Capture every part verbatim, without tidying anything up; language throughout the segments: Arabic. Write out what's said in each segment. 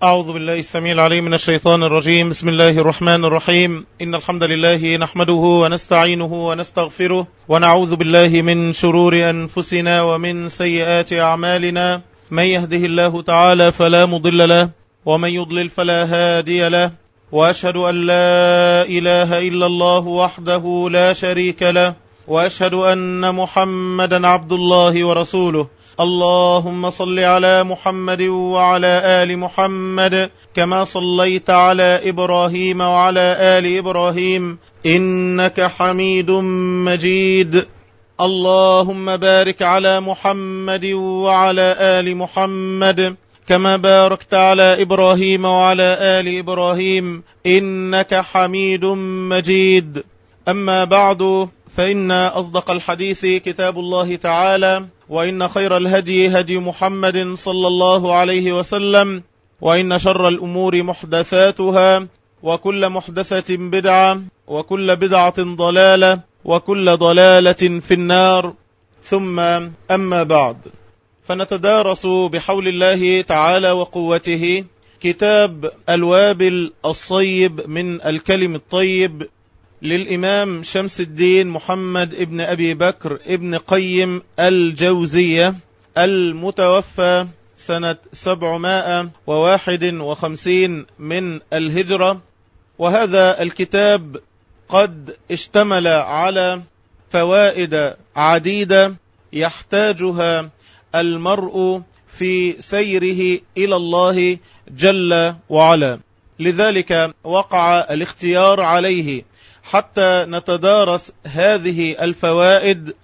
أعوذ بالله السميع العليم من الشيطان الرجيم. بسم الله الرحمن الرحيم. إن الحمد لله نحمده ونستعينه ونستغفره ونعوذ بالله من شرور أنفسنا ومن سيئات أعمالنا. من يهده الله تعالى فلا مضل له ومن يضلل فلا هادي له، وأشهد أن لا إله إلا الله وحده لا شريك له، وأشهد أن محمدا عبد الله ورسوله. اللهم صل على محمد وعلى آل محمد كما صليت على إبراهيم وعلى آل إبراهيم إنك حميد مجيد. اللهم بارك على محمد وعلى آل محمد كما باركت على إبراهيم وعلى آل إبراهيم إنك حميد مجيد. أما بعد، فإن أصدق الحديث كتاب الله تعالى، وإن خير الهدي هدي محمد صلى الله عليه وسلم، وإن شر الأمور محدثاتها، وكل محدثة بدعة، وكل بدعة ضلالة، وكل ضلالة في النار. ثم أما بعد، فنتدارس بحول الله تعالى وقوته كتاب الوابل الصيب من الكلم الطيب للإمام شمس الدين محمد ابن أبي بكر ابن قيم الجوزية، المتوفى سنة سبعمائة وواحد وخمسين من الهجرة. وهذا الكتاب قد اشتمل على فوائد عديدة يحتاجها المرء في سيره إلى الله جل وعلا، لذلك وقع الاختيار عليه حتى نتدارس هذه الفوائد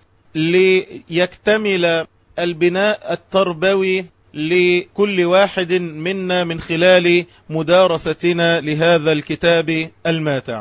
ليكتمل البناء التربوي لكل واحد منا من خلال مدارستنا لهذا الكتاب الماتع.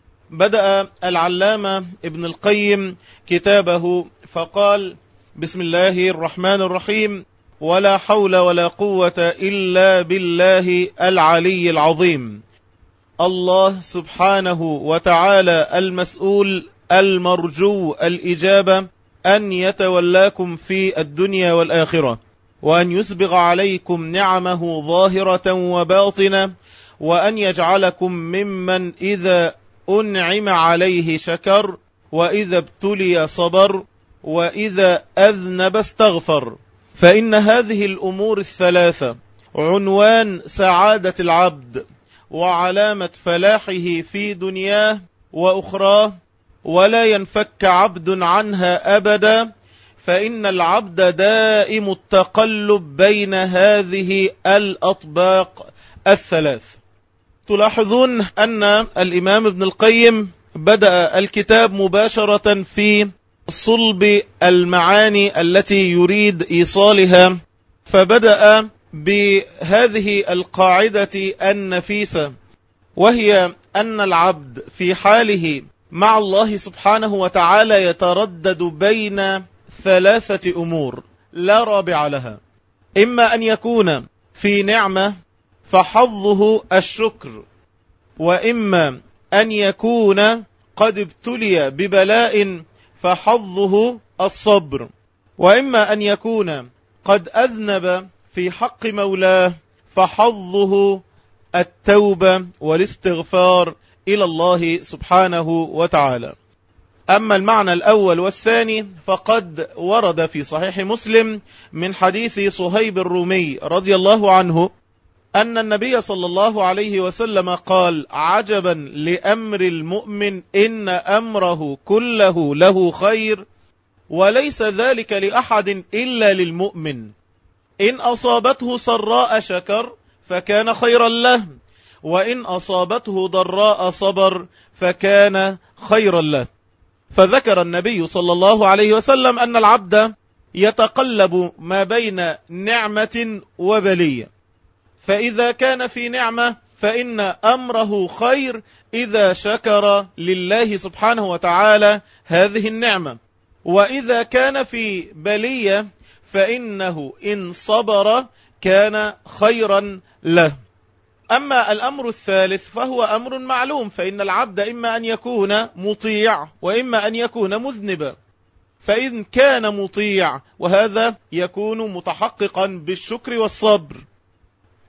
بدأ العلامة ابن القيم كتابه فقال: بسم الله الرحمن الرحيم، ولا حول ولا قوة إلا بالله العلي العظيم. الله سبحانه وتعالى المسؤول المرجو الإجابة أن يتولاكم في الدنيا والآخرة، وأن يسبغ عليكم نعمه ظاهرة وباطنة، وأن يجعلكم ممن إذا أنعم عليه شكر، وإذا ابتلي صبر، وإذا أذنب استغفر. فإن هذه الأمور الثلاثة عنوان سعادة العبد وعلامة فلاحه في دنياه وأخراه، ولا ينفك عبد عنها أبدا، فإن العبد دائم التقلب بين هذه الأطباق الثلاث. تلاحظون أن الإمام ابن القيم بدأ الكتاب مباشرة في صلب المعاني التي يريد إيصالها، فبدأ بهذه القاعدة النفيسة، وهي أن العبد في حاله مع الله سبحانه وتعالى يتردد بين ثلاثة أمور لا رابع لها: إما أن يكون في نعمة فحظه الشكر، وإما أن يكون قد ابتلي ببلاء فحظه الصبر، وإما أن يكون قد أذنب في حق مولاه فحظه التوبة والاستغفار إلى الله سبحانه وتعالى. أما المعنى الأول والثاني فقد ورد في صحيح مسلم من حديث صهيب الرومي رضي الله عنه أن النبي صلى الله عليه وسلم قال: عجبا لأمر المؤمن، إن أمره كله له خير، وليس ذلك لأحد إلا للمؤمن. إن أصابته سراء شكر فكان خيرا له، وإن أصابته ضراء صبر فكان خيرا له. فذكر النبي صلى الله عليه وسلم أن العبد يتقلب ما بين نعمة وبلية، فإذا كان في نعمة فإن أمره خير إذا شكر لله سبحانه وتعالى هذه النعمة، وإذا كان في بلية فإنه إن صبر كان خيرا له. أما الأمر الثالث فهو أمر معلوم، فإن العبد إما أن يكون مطيع وإما أن يكون مذنبا، فإن كان مطيع وهذا يكون متحققا بالشكر والصبر،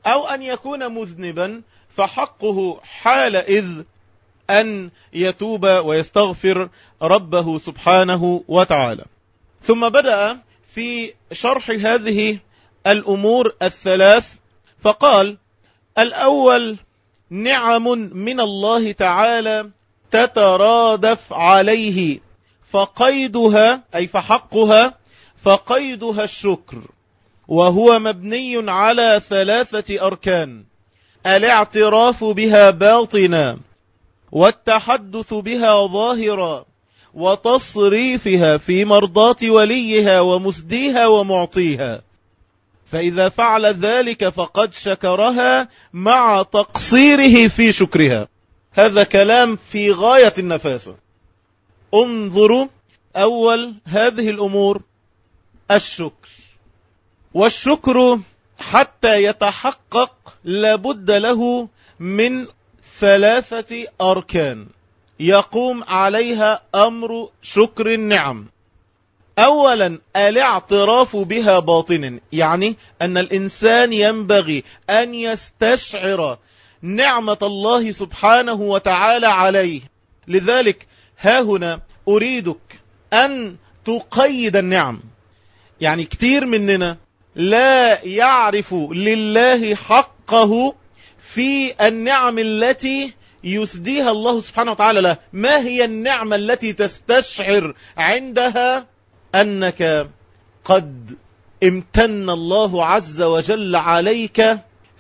أو أن يكون مذنبا فحقه حال إذ أن يتوب ويستغفر ربه سبحانه وتعالى. ثم بدأ في شرح هذه الأمور الثلاث فقال: الأول نعم من الله تعالى تترادف عليه، فقيدها أي فحقها فقيدها الشكر، وهو مبني على ثلاثة أركان: الاعتراف بها باطنا، والتحدث بها ظاهرا، وتصريفها في مرضاة وليها ومسديها ومعطيها. فإذا فعل ذلك فقد شكرها مع تقصيره في شكرها. هذا كلام في غاية النفاسة. انظروا أول هذه الأمور الشكر. والشكر حتى يتحقق لابد له من ثلاثة أركان يقوم عليها أمر شكر النعم. أولا الاعتراف بها باطنا، يعني أن الإنسان ينبغي أن يستشعر نعمة الله سبحانه وتعالى عليه. لذلك ها هنا أريدك أن تقيد النعم. يعني كتير مننا لا يعرف لله حقه في النعم التي يسديها الله سبحانه وتعالى له. ما هي النعمة التي تستشعر عندها أنك قد امتن الله عز وجل عليك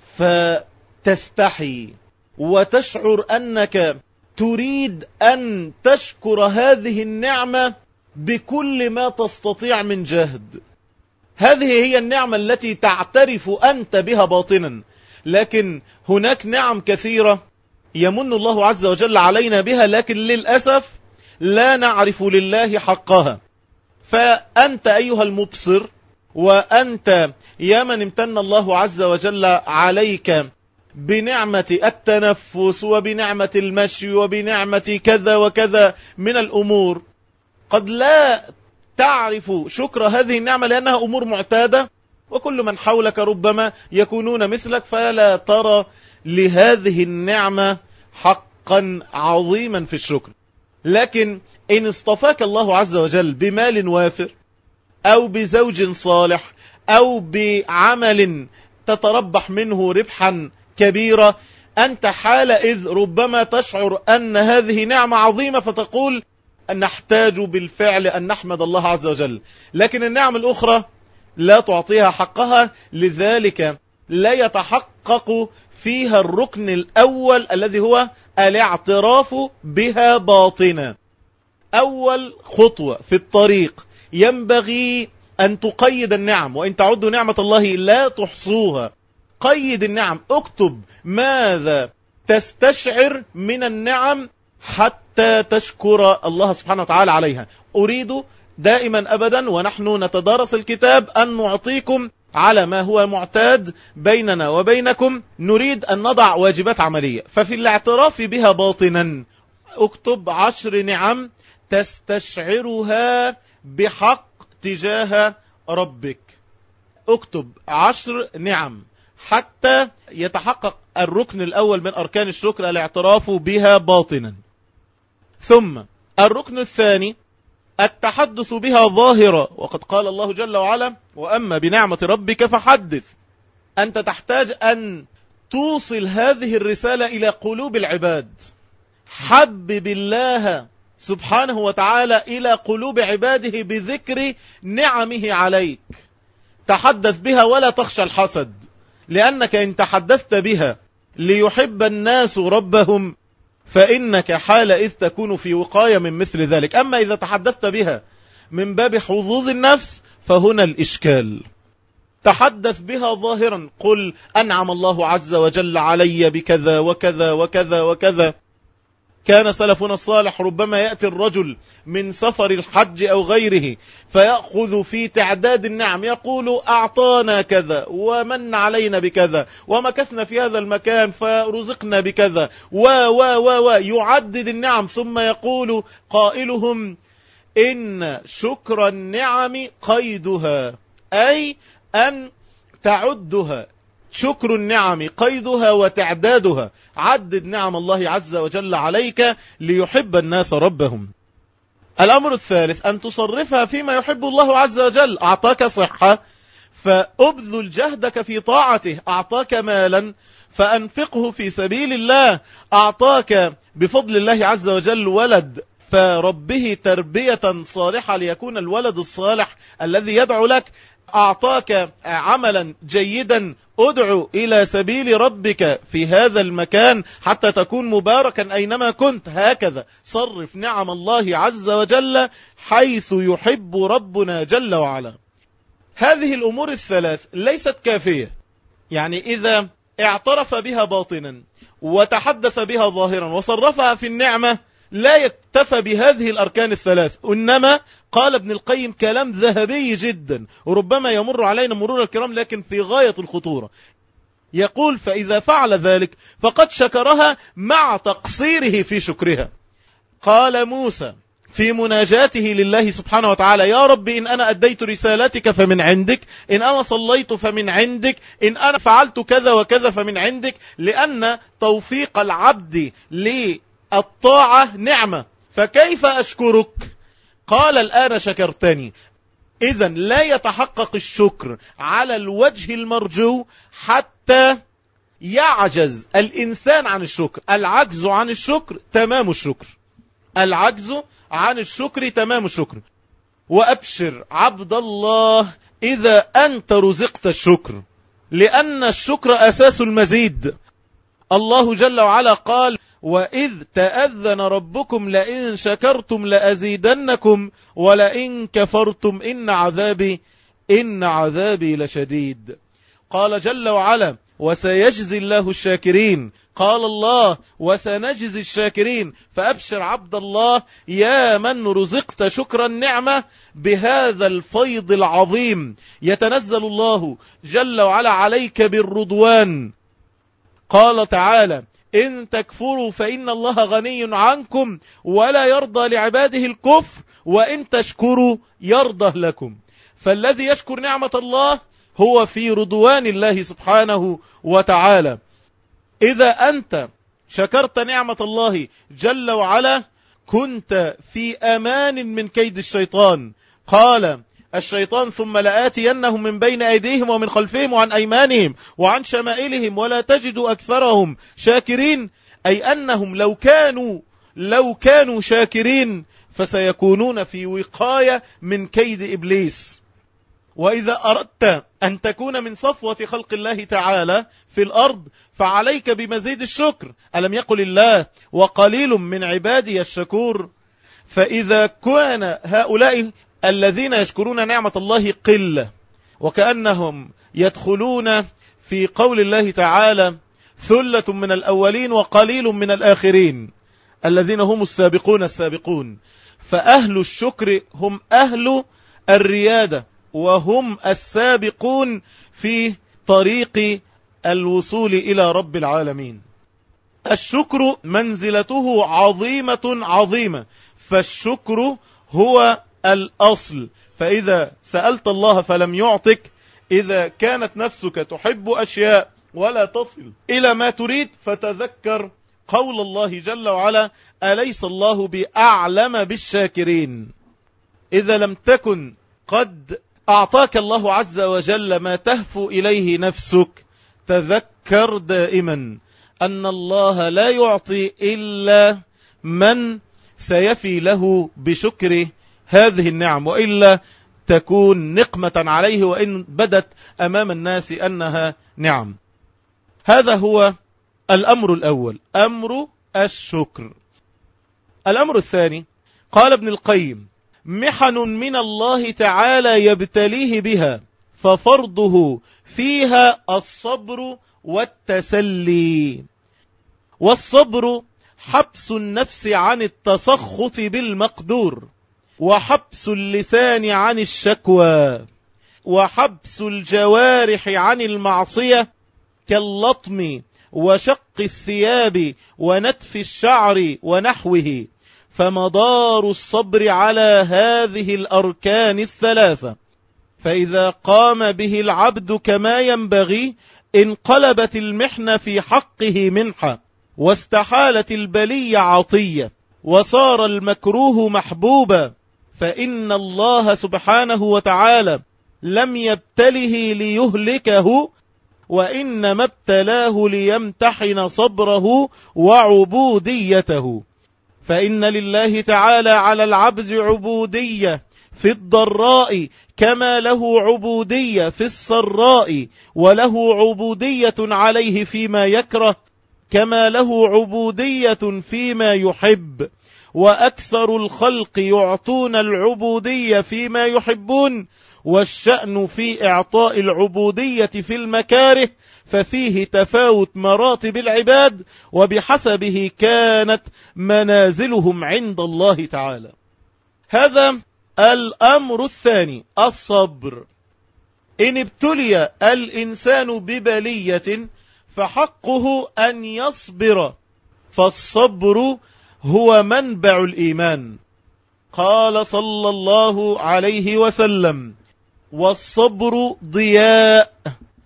فتستحي وتشعر أنك تريد أن تشكر هذه النعمة بكل ما تستطيع من جهد؟ هذه هي النعمة التي تعترف أنت بها باطنا. لكن هناك نعم كثيرة يمن الله عز وجل علينا بها، لكن للأسف لا نعرف لله حقها. فأنت أيها المبصر، وأنت يا من امتن الله عز وجل عليك بنعمة التنفس وبنعمة المشي وبنعمة كذا وكذا من الأمور، قد لا تعرف شكر هذه النعمة لأنها أمور معتادة، وكل من حولك ربما يكونون مثلك، فلا ترى لهذه النعمة حقا عظيما في الشكر. لكن إن اصطفاك الله عز وجل بمال وافر أو بزوج صالح أو بعمل تتربح منه ربحا كبيرا، أنت حالئذ ربما تشعر أن هذه نعمة عظيمة، فتقول أن نحتاج بالفعل أن نحمد الله عز وجل. لكن النعم الأخرى لا تعطيها حقها، لذلك لا يتحقق فيها الركن الأول الذي هو الاعتراف بها باطنا. أول خطوة في الطريق ينبغي أن تقيد النعم، وإن تعدوا نعمة الله لا تحصوها. قيد النعم، اكتب ماذا تستشعر من النعم حتى تشكر الله سبحانه وتعالى عليها. أريد دائما أبدا ونحن نتدارس الكتاب أن نعطيكم على ما هو معتاد بيننا وبينكم، نريد أن نضع واجبات عملية. ففي الاعتراف بها باطنا اكتب عشر نعم تستشعرها بحق تجاه ربك. اكتب عشر نعم حتى يتحقق الركن الأول من أركان الشكر، الاعتراف بها باطنا. ثم الركن الثاني التحدث بها ظاهرة، وقد قال الله جل وعلا: وأما بنعمة ربك فحدث. أنت تحتاج أن توصل هذه الرسالة إلى قلوب العباد. حبب الله سبحانه وتعالى إلى قلوب عباده بذكر نعمه عليك. تحدث بها ولا تخشى الحسد، لأنك إن تحدثت بها ليحب الناس ربهم فإنك حالئذ تكون في وقاية من مثل ذلك. أما إذا تحدثت بها من باب حظوظ النفس فهنا الإشكال. تحدث بها ظاهرا، قل أنعم الله عز وجل علي بكذا وكذا وكذا وكذا. كان سلفنا الصالح ربما يأتي الرجل من سفر الحج أو غيره فيأخذ في تعداد النعم، يقول أعطانا كذا ومن علينا بكذا ومكثنا في هذا المكان فرزقنا بكذا و و و و يعدد النعم، ثم يقول قائلهم: إن شكر النعم قيدها، أي أن تعدها. شكر النعم قيدها وتعدادها. عدد نعم الله عز وجل عليك ليحب الناس ربهم. الأمر الثالث أن تصرفها فيما يحب الله عز وجل. أعطاك صحة فأبذل جهدك في طاعته. أعطاك مالا فأنفقه في سبيل الله. أعطاك بفضل الله عز وجل ولد فربه تربية صالحة ليكون الولد الصالح الذي يدعو لك. أعطاك عملا جيدا، أدعو إلى سبيل ربك في هذا المكان حتى تكون مباركا أينما كنت. هكذا صرف نعم الله عز وجل حيث يحب ربنا جل وعلا. هذه الأمور الثلاث ليست كافية، يعني إذا اعترف بها باطنا وتحدث بها ظاهرا وصرفها في النعمة لا يكتفى بهذه الأركان الثلاث. إنما قال ابن القيم كلام ذهبي جدا وربما يمر علينا مرور الكرام لكن في غاية الخطورة. يقول فإذا فعل ذلك فقد شكرها مع تقصيره في شكرها. قال موسى في مناجاته لله سبحانه وتعالى يا رب إن أنا أديت رسالتك فمن عندك، إن أنا صليت فمن عندك، إن أنا فعلت كذا وكذا فمن عندك، لأن توفيق العبد للطاعة نعمة، فكيف أشكرك؟ قال الآن شكرتني. إذن لا يتحقق الشكر على الوجه المرجو حتى يعجز الإنسان عن الشكر. العجز عن الشكر تمام الشكر، العجز عن الشكر تمام الشكر. وأبشر عبد الله إذا أنت رزقت الشكر، لأن الشكر أساس المزيد. الله جل وعلا قال وإذ تأذن ربكم لئن شكرتم لأزيدنكم ولئن كفرتم إن عذابي إن عذابي لشديد. قال جل وعلا وسيجزي الله الشاكرين. قال الله وسنجزي الشاكرين. فأبشر عبد الله يا من رزقت شكر النعمة بهذا الفيض العظيم. يتنزل الله جل وعلا عليك بالرضوان. قال تعالى إن تكفروا فإن الله غني عنكم ولا يرضى لعباده الكفر وإن تشكروا يرضى لكم. فالذي يشكر نعمة الله هو في رضوان الله سبحانه وتعالى. إذا أنت شكرت نعمة الله جل وعلا كنت في أمان من كيد الشيطان. قال الشيطان ثم لآتينهم من بين أيديهم ومن خلفهم وعن أيمانهم وعن شمائلهم ولا تجد أكثرهم شاكرين. أي أنهم لو كانوا لو كانوا شاكرين فسيكونون في وقاية من كيد إبليس. وإذا أردت أن تكون من صفوة خلق الله تعالى في الأرض فعليك بمزيد الشكر. ألم يقل الله وقليل من عبادي الشكور؟ فإذا كان هؤلاء الذين يشكرون نعمة الله قلة وكأنهم يدخلون في قول الله تعالى ثلة من الأولين وقليل من الآخرين الذين هم السابقون السابقون، فأهل الشكر هم أهل الريادة وهم السابقون في طريق الوصول إلى رب العالمين. الشكر منزلته عظيمة عظيمة، فالشكر هو الأصل. فإذا سألت الله فلم يعطك، إذا كانت نفسك تحب أشياء ولا تصل إلى ما تريد، فتذكر قول الله جل وعلا أليس الله بأعلم بالشاكرين. إذا لم تكن قد أعطاك الله عز وجل ما تهفو إليه نفسك، تذكر دائما أن الله لا يعطي إلا من سيفي له بشكر هذه النعم، وإلا تكون نقمة عليه وإن بدت أمام الناس أنها نعم. هذا هو الأمر الأول، أمر الشكر. الأمر الثاني قال ابن القيم محن من الله تعالى يبتليه بها، ففرضه فيها الصبر والتسلي. والصبر حبس النفس عن التسخط بالمقدور، وحبس اللسان عن الشكوى، وحبس الجوارح عن المعصية كاللطم وشق الثياب ونتف الشعر ونحوه. فمدار الصبر على هذه الأركان الثلاثة. فإذا قام به العبد كما ينبغي انقلبت المحنة في حقه منحة، واستحالت البلية عطية، وصار المكروه محبوبا. فإن الله سبحانه وتعالى لم يبتله ليهلكه، وإنما ابتلاه ليمتحن صبره وعبوديته. فإن لله تعالى على العبد عبودية في الضراء كما له عبودية في السراء، وله عبودية عليه فيما يكره كما له عبودية فيما يحب. وأكثر الخلق يعطون العبودية فيما يحبون، والشأن في إعطاء العبودية في المكاره، ففيه تفاوت مراتب العباد وبحسبه كانت منازلهم عند الله تعالى. هذا الأمر الثاني، الصبر. إن ابتلي الإنسان ببلية فحقه أن يصبر، فالصبر هو منبع الإيمان. قال صلى الله عليه وسلم: والصبر ضياء.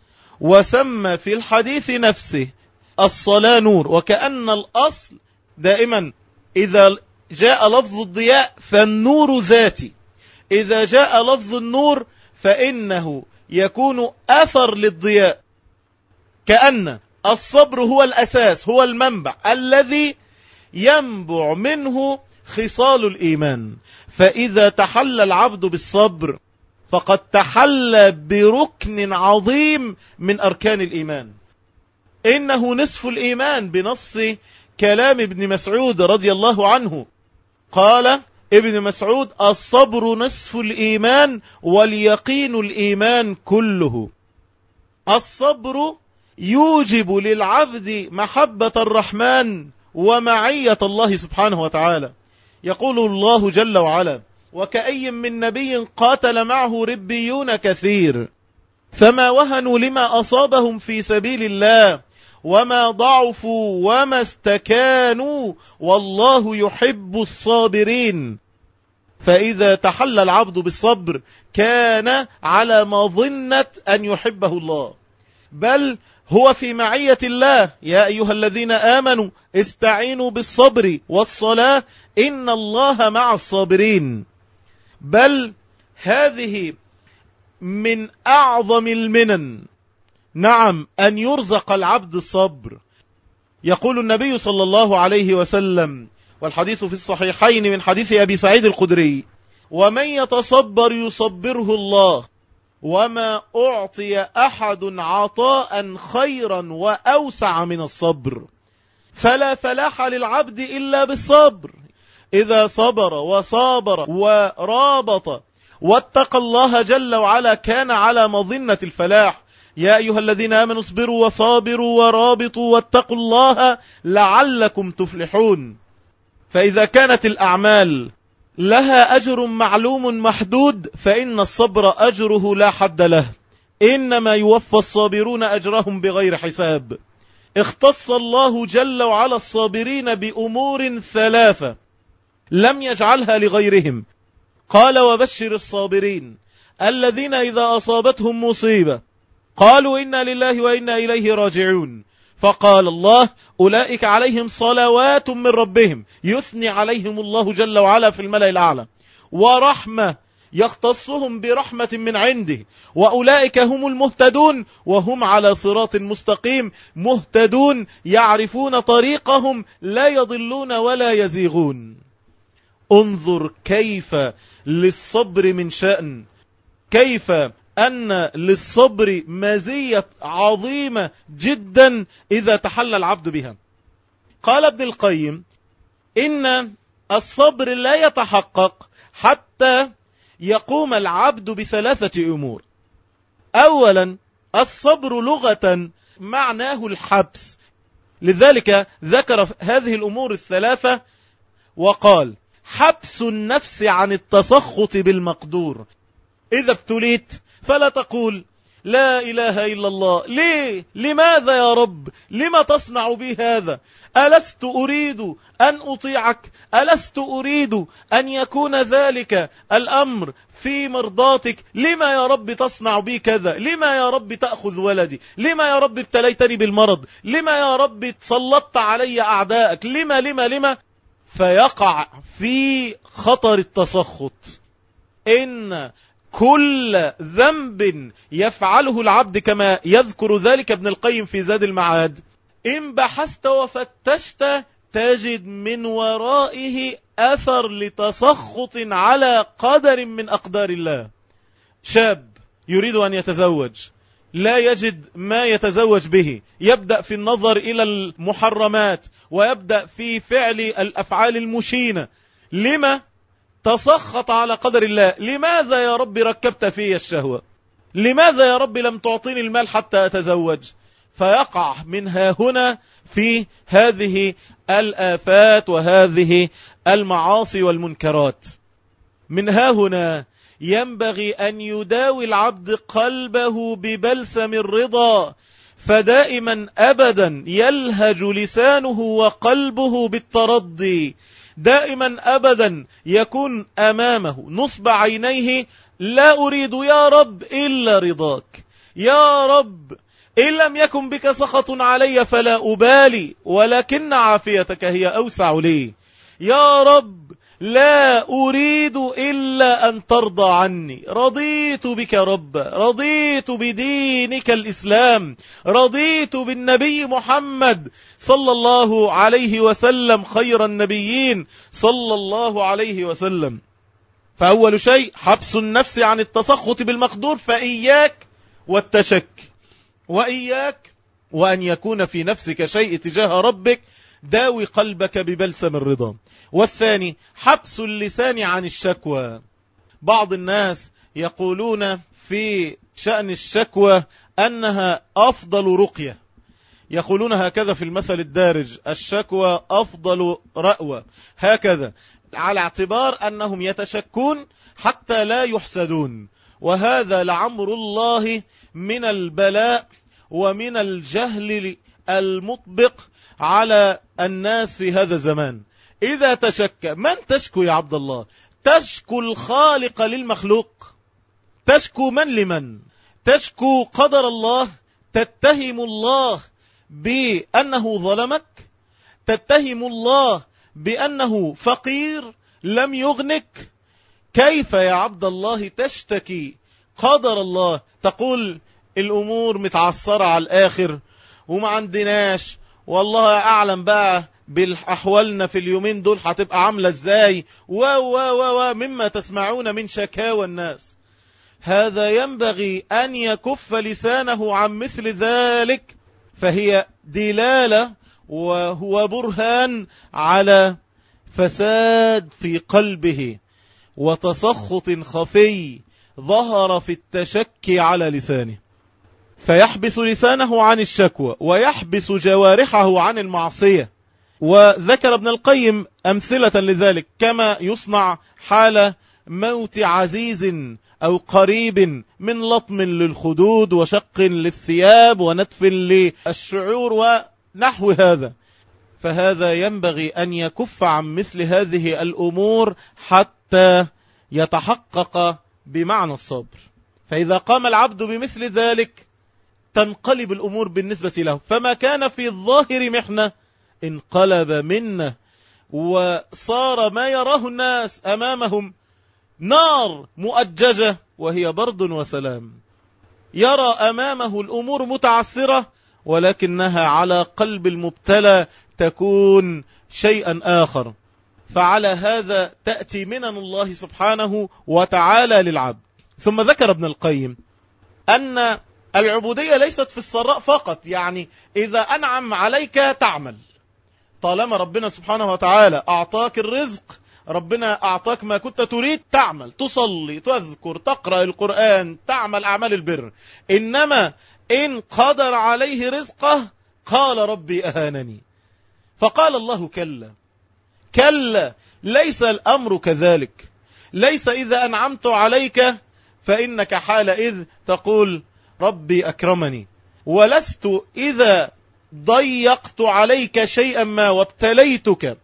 وسمى في الحديث نفسه الصلاة نور. وكأن الأصل دائما إذا جاء لفظ الضياء فالنور ذاتي، إذا جاء لفظ النور فإنه يكون أثر للضياء. كأن الصبر هو الأساس، هو المنبع الذي ينبع منه خصال الإيمان. فإذا تحلى العبد بالصبر فقد تحلى بركن عظيم من أركان الإيمان، إنه نصف الإيمان بنص كلام ابن مسعود رضي الله عنه. قال ابن مسعود: الصبر نصف الإيمان واليقين الإيمان كله. الصبر يوجب للعبد محبة الرحمن ومعية الله سبحانه وتعالى. يقول الله جل وعلا: وكأي من نبي قاتل معه ربيون كثير فما وهنوا لما أصابهم في سبيل الله وما ضعفوا وما استكانوا والله يحب الصابرين. فإذا تحلى العبد بالصبر كان على مظنة أن يحبه الله، بل هو في معية الله. يا أيها الذين آمنوا استعينوا بالصبر والصلاة إن الله مع الصابرين. بل هذه من أعظم المنن، نعم، أن يرزق العبد الصبر. يقول النبي صلى الله عليه وسلم، والحديث في الصحيحين من حديث أبي سعيد الخدري: ومن يتصبر يصبره الله، وما أعطي أحد عطاء خيرا وأوسع من الصبر. فلا فلاح للعبد إلا بالصبر. إذا صبر وصابر ورابط واتقى الله جل وعلا كان على مظنة الفلاح. يا أيها الذين آمنوا اصبروا وصابروا ورابطوا واتقوا الله لعلكم تفلحون. فإذا كانت الأعمال لها أجر معلوم محدود فإن الصبر أجره لا حد له، إنما يوفى الصابرون أجرهم بغير حساب. اختص الله جل وعلا الصابرين بأمور ثلاثة لم يجعلها لغيرهم. قال: وبشر الصابرين الذين إذا أصابتهم مصيبة قالوا إنا لله وإنا إليه راجعون. فقال الله: أولئك عليهم صلوات من ربهم، يثني عليهم الله جل وعلا في الملأ الأعلى، ورحمة يختصهم برحمة من عنده، وأولئك هم المهتدون، وهم على صراط مستقيم مهتدون يعرفون طريقهم لا يضلون ولا يزيغون. انظر كيف للصبر من شأن، كيف أن للصبر مزية عظيمة جدا إذا تحلى العبد بها. قال ابن القيم: إن الصبر لا يتحقق حتى يقوم العبد بثلاثة أمور. أولا، الصبر لغة معناه الحبس، لذلك ذكر هذه الأمور الثلاثة وقال: حبس النفس عن التسخط بالمقدور. إذا ابتليت فلا تقول لا إله إلا الله. ليه؟ لماذا يا رب؟ لما تصنع بي هذا؟ ألست أريد أن أطيعك؟ ألست أريد أن يكون ذلك الأمر في مرضاتك؟ لما يا رب تصنع بي كذا؟ لما يا رب تأخذ ولدي؟ لما يا رب ابتليتني بالمرض؟ لما يا رب سلطت علي أعدائك؟ لما لما لما فيقع في خطر التسخط. إن كل ذنب يفعله العبد كما يذكر ذلك ابن القيم في زاد المعاد، إن بحثت وفتشت تجد من ورائه أثر لتسخط على قدر من أقدار الله. شاب يريد أن يتزوج لا يجد ما يتزوج به، يبدأ في النظر إلى المحرمات ويبدأ في فعل الأفعال المشينة. لما؟ تسخط على قدر الله. لماذا يا رب ركبت في الشهوة؟ لماذا يا رب لم تعطيني المال حتى أتزوج؟ فيقع منها هنا في هذه الآفات وهذه المعاصي والمنكرات. منها هنا ينبغي أن يداوي العبد قلبه ببلسم الرضا، فدائما أبدا يلهج لسانه وقلبه بالترضي. دائما أبدا يكون أمامه نصب عينيه لا أريد يا رب إلا رضاك، يا رب إن لم يكن بك سخط علي فلا أبالي، ولكن عافيتك هي أوسع لي. يا رب لا أريد إلا أن ترضى عني. رضيت بك رب، رضيت بدينك الإسلام، رضيت بالنبي محمد صلى الله عليه وسلم خير النبيين صلى الله عليه وسلم. فأول شيء حبس النفس عن التسخط بالمقدور، فإياك والتشك، وإياك وأن يكون في نفسك شيء تجاه ربك. داوي قلبك ببلسم الرضا. والثاني حبس اللسان عن الشكوى. بعض الناس يقولون في شأن الشكوى أنها أفضل رقية، يقولون هكذا في المثل الدارج: الشكوى أفضل رأوة، هكذا على اعتبار أنهم يتشكون حتى لا يحسدون. وهذا لعمر الله من البلاء ومن الجهل المطبق على الناس في هذا الزمان. إذا تشكى، من تشكو يا عبد الله؟ تشكو الخالق للمخلوق؟ تشكو من لمن؟ تشكو قدر الله؟ تتهم الله بأنه ظلمك؟ تتهم الله بأنه فقير لم يغنك؟ كيف يا عبد الله تشتكي قدر الله؟ تقول الأمور متعصرة على الآخر وما عندناش، والله أعلم بقى بالأحوالنا في اليومين دول هتبقى عاملة ازاي، و و و مما تسمعون من شكاوى الناس. هذا ينبغي أن يكف لسانه عن مثل ذلك، فهي دلالة وهو برهان على فساد في قلبه وتسخط خفي ظهر في التشكي على لسانه. فيحبس لسانه عن الشكوى ويحبس جوارحه عن المعصية. وذكر ابن القيم أمثلة لذلك، كما يصنع حال موت عزيز أو قريب من لطم للخدود وشق للثياب ونتف للشعور ونحو هذا. فهذا ينبغي أن يكف عن مثل هذه الأمور حتى يتحقق بمعنى الصبر. فإذا قام العبد بمثل ذلك تنقلب الأمور بالنسبة له، فما كان في الظاهر محنة انقلب منه، وصار ما يراه الناس أمامهم نار مؤججة وهي برد وسلام. يرى أمامه الأمور متعسرة ولكنها على قلب المبتلى تكون شيئا آخر. فعلى هذا تأتي منن الله سبحانه وتعالى للعبد. ثم ذكر ابن القيم أن العبودية ليست في السراء فقط، يعني إذا أنعم عليك تعمل، طالما ربنا سبحانه وتعالى أعطاك الرزق، ربنا أعطاك ما كنت تريد، تعمل، تصلي، تذكر، تقرأ القرآن، تعمل أعمال البر. إنما إن قدر عليه رزقه قال ربي أهانني، فقال الله كلا كلا، ليس الأمر كذلك. ليس إذا أنعمت عليك فإنك حالئذ تقول ربي أكرمني، ولست إذا ضيقت عليك شيئا ما وابتليتك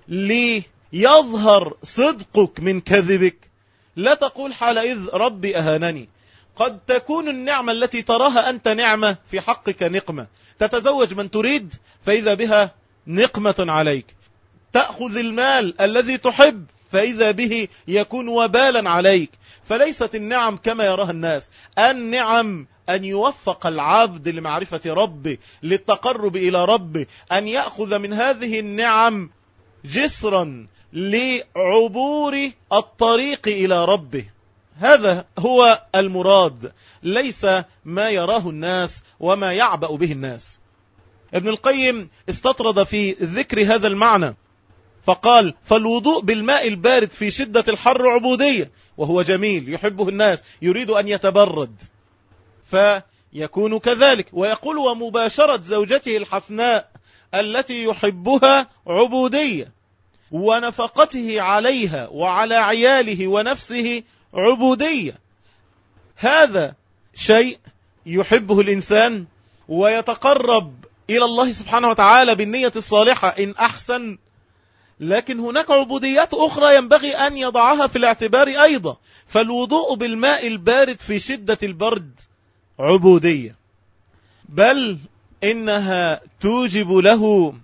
ليظهر صدقك من كذبك لا تقول حالئذ ربي أهانني. قد تكون النعمة التي تراها أنت نعمة في حقك نقمة، تتزوج من تريد فإذا بها نقمة عليك، تأخذ المال الذي تحب فإذا به يكون وبالا عليك. فليست النعم كما يراها الناس، النعم أن يوفق العبد لمعرفة ربه، للتقرب إلى ربه، أن يأخذ من هذه النعم جسرا لعبور الطريق إلى ربه. هذا هو المراد، ليس ما يراه الناس وما يعبأ به الناس. ابن القيم استطرد في ذكر هذا المعنى فقال: فالوضوء بالماء البارد في شدة الحر عبودية، وهو جميل يحبه الناس، يريد أن يتبرد فيكون كذلك. ويقول: ومباشرة زوجته الحسناء التي يحبها عبودية، ونفقته عليها وعلى عياله ونفسه عبودية. هذا شيء يحبه الإنسان ويتقرب إلى الله سبحانه وتعالى بالنية الصالحة إن أحسن. لكن هناك عبوديات أخرى ينبغي أن يضعها في الاعتبار أيضا. فالوضوء بالماء البارد في شدة البرد عبودية، بل إنها توجب له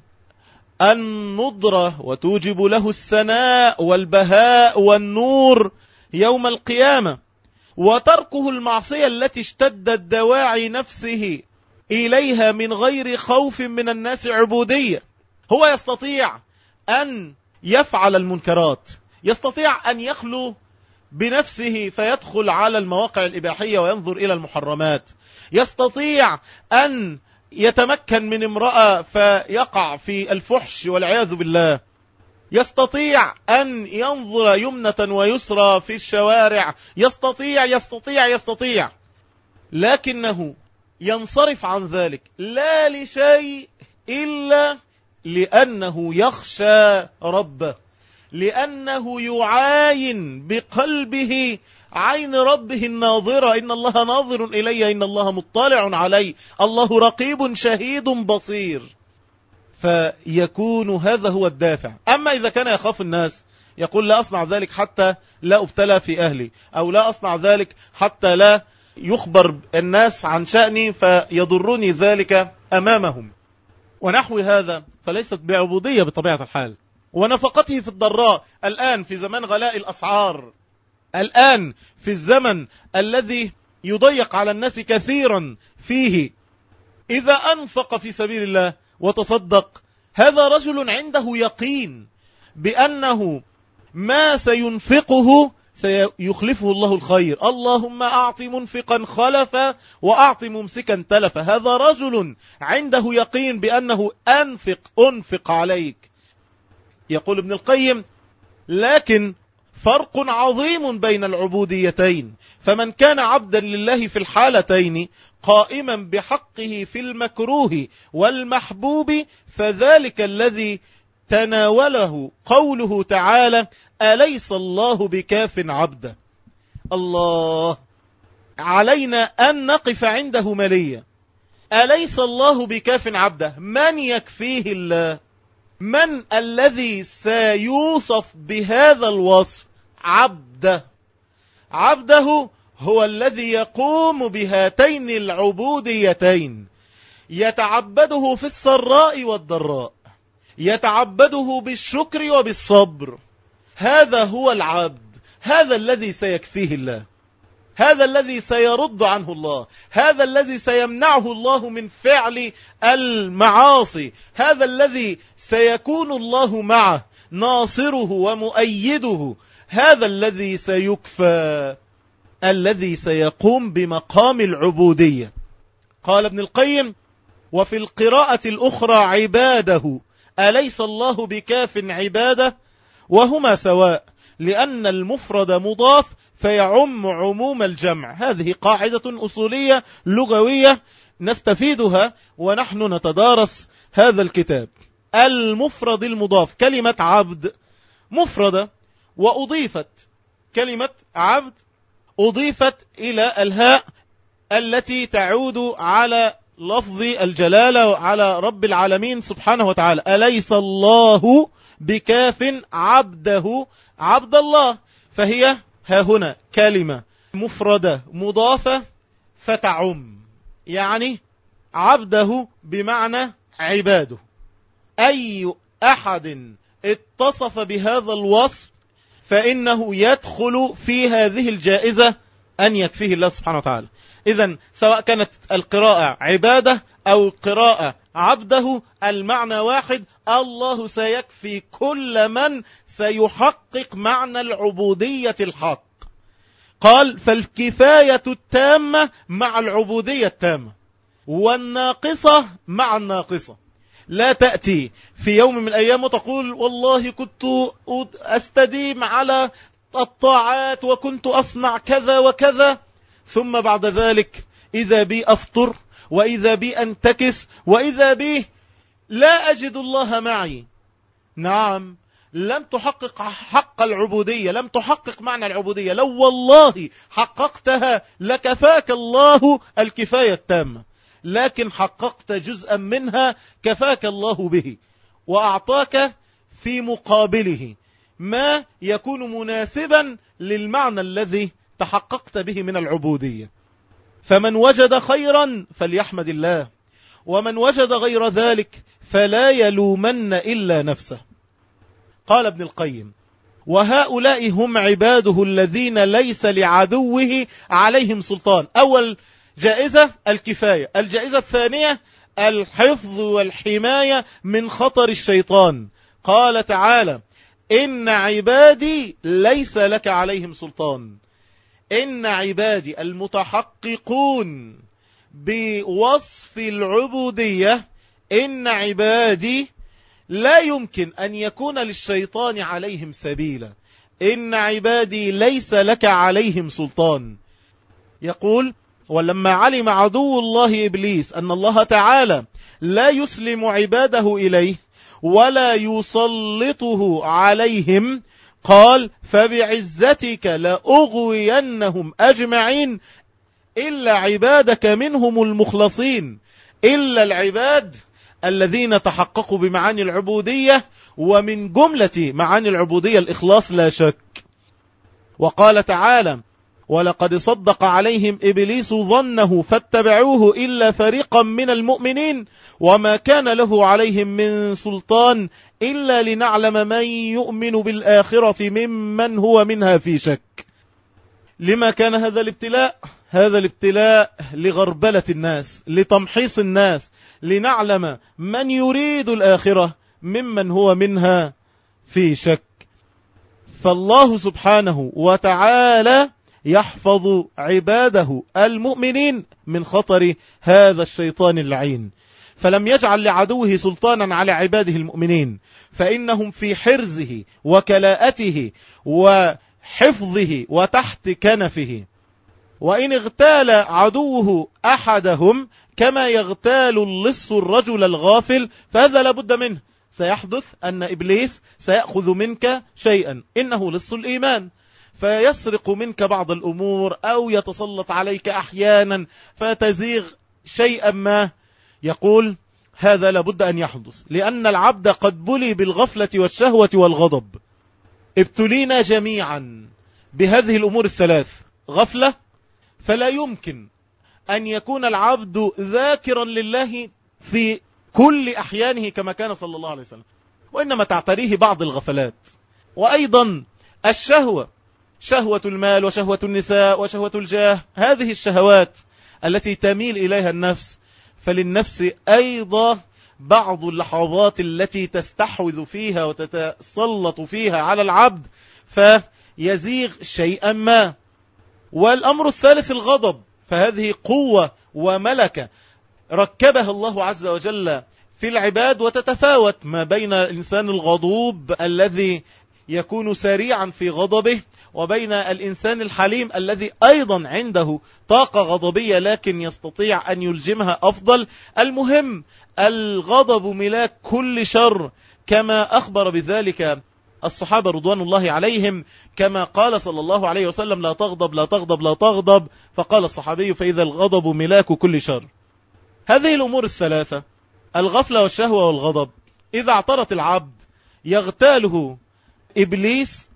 النضرة وتوجب له السناء والبهاء والنور يوم القيامة. وتركه المعصية التي اشتدت دواعي نفسه إليها من غير خوف من الناس عبودية. هو يستطيع أن يفعل المنكرات، يستطيع أن يخلو بنفسه فيدخل على المواقع الإباحية وينظر إلى المحرمات، يستطيع أن يتمكن من امرأة فيقع في الفحش والعياذ بالله، يستطيع أن ينظر يمنة ويسرى في الشوارع، يستطيع يستطيع يستطيع لكنه ينصرف عن ذلك لا لشيء إلا لأنه يخشى ربه، لأنه يعاين بقلبه عين ربه الناظرة. إن الله ناظر إلي، إن الله مطلع علي، الله رقيب شهيد بصير. فيكون هذا هو الدافع. أما إذا كان يخاف الناس يقول: لا أصنع ذلك حتى لا أبتلى في أهلي، أو لا أصنع ذلك حتى لا يخبر الناس عن شأني فيضرني ذلك أمامهم، ونحو هذا، فليست بعبودية بطبيعة الحال. ونفقته في الضراء الآن في زمان غلاء الأسعار، الآن في الزمن الذي يضيق على الناس كثيرا فيه، إذا أنفق في سبيل الله وتصدق، هذا رجل عنده يقين بأنه ما سينفقه سيخلفه الله الخير. اللهم أعط منفقا خلفا وأعط ممسكا تلفا. هذا رجل عنده يقين بأنه أنفق أنفق عليك. يقول ابن القيم: لكن فرق عظيم بين العبوديتين، فمن كان عبدا لله في الحالتين قائما بحقه في المكروه والمحبوب فذلك الذي تناوله قوله تعالى: أليس الله بكاف عبده. الله علينا أن نقف عنده مليا. أليس الله بكاف عبده؟ من يكفيه الله؟ من الذي سيوصف بهذا الوصف؟ عبده. عبده هو الذي يقوم بهاتين العبوديتين، يتعبده في السراء والضراء، يتعبده بالشكر وبالصبر. هذا هو العبد، هذا الذي سيكفيه الله، هذا الذي سيرد عنه الله، هذا الذي سيمنعه الله من فعل المعاصي، هذا الذي سيكون الله معه ناصره ومؤيده، هذا الذي سيكفى، الذي سيقوم بمقام العبودية. قال ابن القيم: وفي القراءة الأخرى عباده أليس الله بكاف عباده، وهما سواء، لأن المفرد مضاف فيعم عموم الجمع. هذه قاعدة أصولية لغوية نستفيدها ونحن نتدارس هذا الكتاب. المفرد المضاف، كلمة عبد مفردة وأضيفت، كلمة عبد أضيفت إلى الهاء التي تعود على لفظ الجلالة على رب العالمين سبحانه وتعالى. أليس الله بكاف عبده عبد الله، فهي ها هنا كلمة مفردة مضافة فتعم، يعني عبده بمعنى عباده. أي أحد اتصف بهذا الوصف فإنه يدخل في هذه الجائزة أن يكفيه الله سبحانه وتعالى. إذن سواء كانت القراءة عبادة أو القراءة عبده، المعنى واحد، الله سيكفي كل من سيحقق معنى العبودية الحق. قال فالكفاية التامة مع العبودية التامة، والناقصة مع الناقصة. لا تأتي في يوم من الأيام وتقول والله كنت أستديم على الطاعات وكنت أصنع كذا وكذا، ثم بعد ذلك إذا بي أفطر وإذا بي أنتكس وإذا بي لا أجد الله معي. نعم، لم تحقق حق العبودية، لم تحقق معنى العبودية. لو والله حققتها لكفاك الله الكفاية التامة، لكن حققت جزءا منها كفاك الله به، وأعطاك في مقابله ما يكون مناسبا للمعنى الذي تحققت به من العبودية. فمن وجد خيرا فليحمد الله، ومن وجد غير ذلك فلا يلومن إلا نفسه. قال ابن القيم وهؤلاء هم عباده الذين ليس لعدوه عليهم سلطان. أول جائزة الكفاية، الجائزة الثانية الحفظ والحماية من خطر الشيطان. قال تعالى إن عبادي ليس لك عليهم سلطان. إن عبادي المتحققون بوصف العبودية، إن عبادي لا يمكن أن يكون للشيطان عليهم سبيلا. إن عبادي ليس لك عليهم سلطان. يقول ولما علم عدو الله إبليس أن الله تعالى لا يسلم عباده إليه ولا يسلطه عليهم، قال فبعزتك لأغوينهم أجمعين إلا عبادك منهم المخلصين. إلا العباد الذين تحققوا بمعاني العبودية، ومن جملة معاني العبودية الإخلاص لا شك. وقال تعالى ولقد صدق عليهم إبليس ظنه فاتبعوه إلا فريقا من المؤمنين وما كان له عليهم من سلطان إلا لنعلم من يؤمن بالآخرة ممن هو منها في شك. لما كان هذا الابتلاء؟ هذا الابتلاء لغربلة الناس، لتمحيص الناس، لنعلم من يريد الآخرة ممن هو منها في شك. فالله سبحانه وتعالى يحفظ عباده المؤمنين من خطر هذا الشيطان اللعين، فلم يجعل لعدوه سلطانا على عباده المؤمنين، فإنهم في حرزه وكلاءته وحفظه وتحت كنفه. وإن اغتال عدوه أحدهم كما يغتال اللص الرجل الغافل فهذا لابد منه. سيحدث أن إبليس سيأخذ منك شيئا، إنه لص الإيمان، فيسرق منك بعض الأمور أو يتسلط عليك أحيانا فتزيغ شيئا ما. يقول هذا لابد أن يحدث، لأن العبد قد بلي بالغفلة والشهوة والغضب. ابتلينا جميعا بهذه الأمور الثلاث. غفلة، فلا يمكن أن يكون العبد ذاكرا لله في كل أحيانه كما كان صلى الله عليه وسلم، وإنما تعتريه بعض الغفلات. وأيضا الشهوة، شهوة المال وشهوة النساء وشهوة الجاه، هذه الشهوات التي تميل إليها النفس، فللنفس أيضا بعض اللحظات التي تستحوذ فيها وتتسلط فيها على العبد فيزيغ شيئا ما. والأمر الثالث الغضب، فهذه قوة وملكة ركبها الله عز وجل في العباد، وتتفاوت ما بين الإنسان الغضوب الذي يكون سريعا في غضبه وبين الإنسان الحليم الذي أيضا عنده طاقة غضبية لكن يستطيع أن يلجمها أفضل. المهم الغضب ملاك كل شر كما أخبر بذلك الصحابة رضوان الله عليهم، كما قال صلى الله عليه وسلم: لا تغضب لا تغضب لا تغضب، فقال الصحابي: فإذا الغضب ملاك كل شر. هذه الأمور الثلاثة، الغفلة والشهوة والغضب، إذا اعترت العبد يغتاله إبليس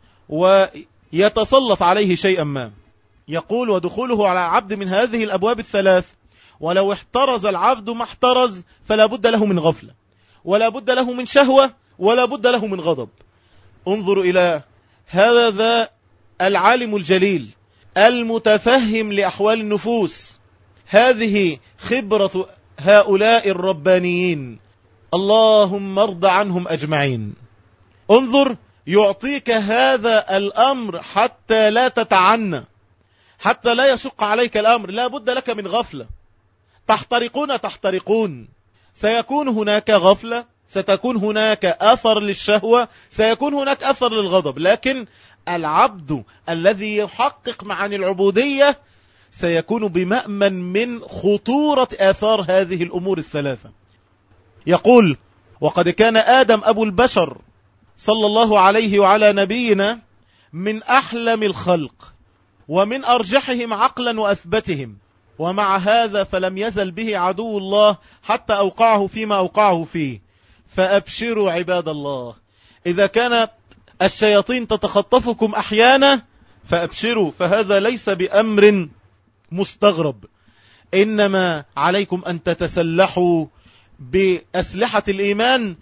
ويتسلط عليه شيئا ما. يقول: ودخوله على عبد من هذه الأبواب الثلاث، ولو احترز العبد ما احترز، فلا بد له من غفلة، ولا بد له من شهوة، ولا بد له من غضب. انظروا إلى هذا العالم الجليل المتفهم لأحوال النفوس، هذه خبرة هؤلاء الربانيين، اللهم ارض عنهم أجمعين. انظر، يعطيك هذا الأمر حتى لا تتعنى، حتى لا يشق عليك الأمر. لا بد لك من غفلة. تحترقون تحترقون، سيكون هناك غفلة، ستكون هناك أثر للشهوة، سيكون هناك أثر للغضب، لكن العبد الذي يحقق معاني العبودية سيكون بمأمن من خطورة آثار هذه الأمور الثلاثة. يقول: وقد كان آدم أبو البشر صلى الله عليه وعلى نبينا من أحلم الخلق ومن أرجحهم عقلا وأثبتهم، ومع هذا فلم يزل به عدو الله حتى أوقعه فيما أوقعه فيه. فأبشروا عباد الله، إذا كانت الشياطين تتخطفكم أحيانا فأبشروا، فهذا ليس بأمر مستغرب، إنما عليكم أن تتسلحوا بأسلحة الإيمان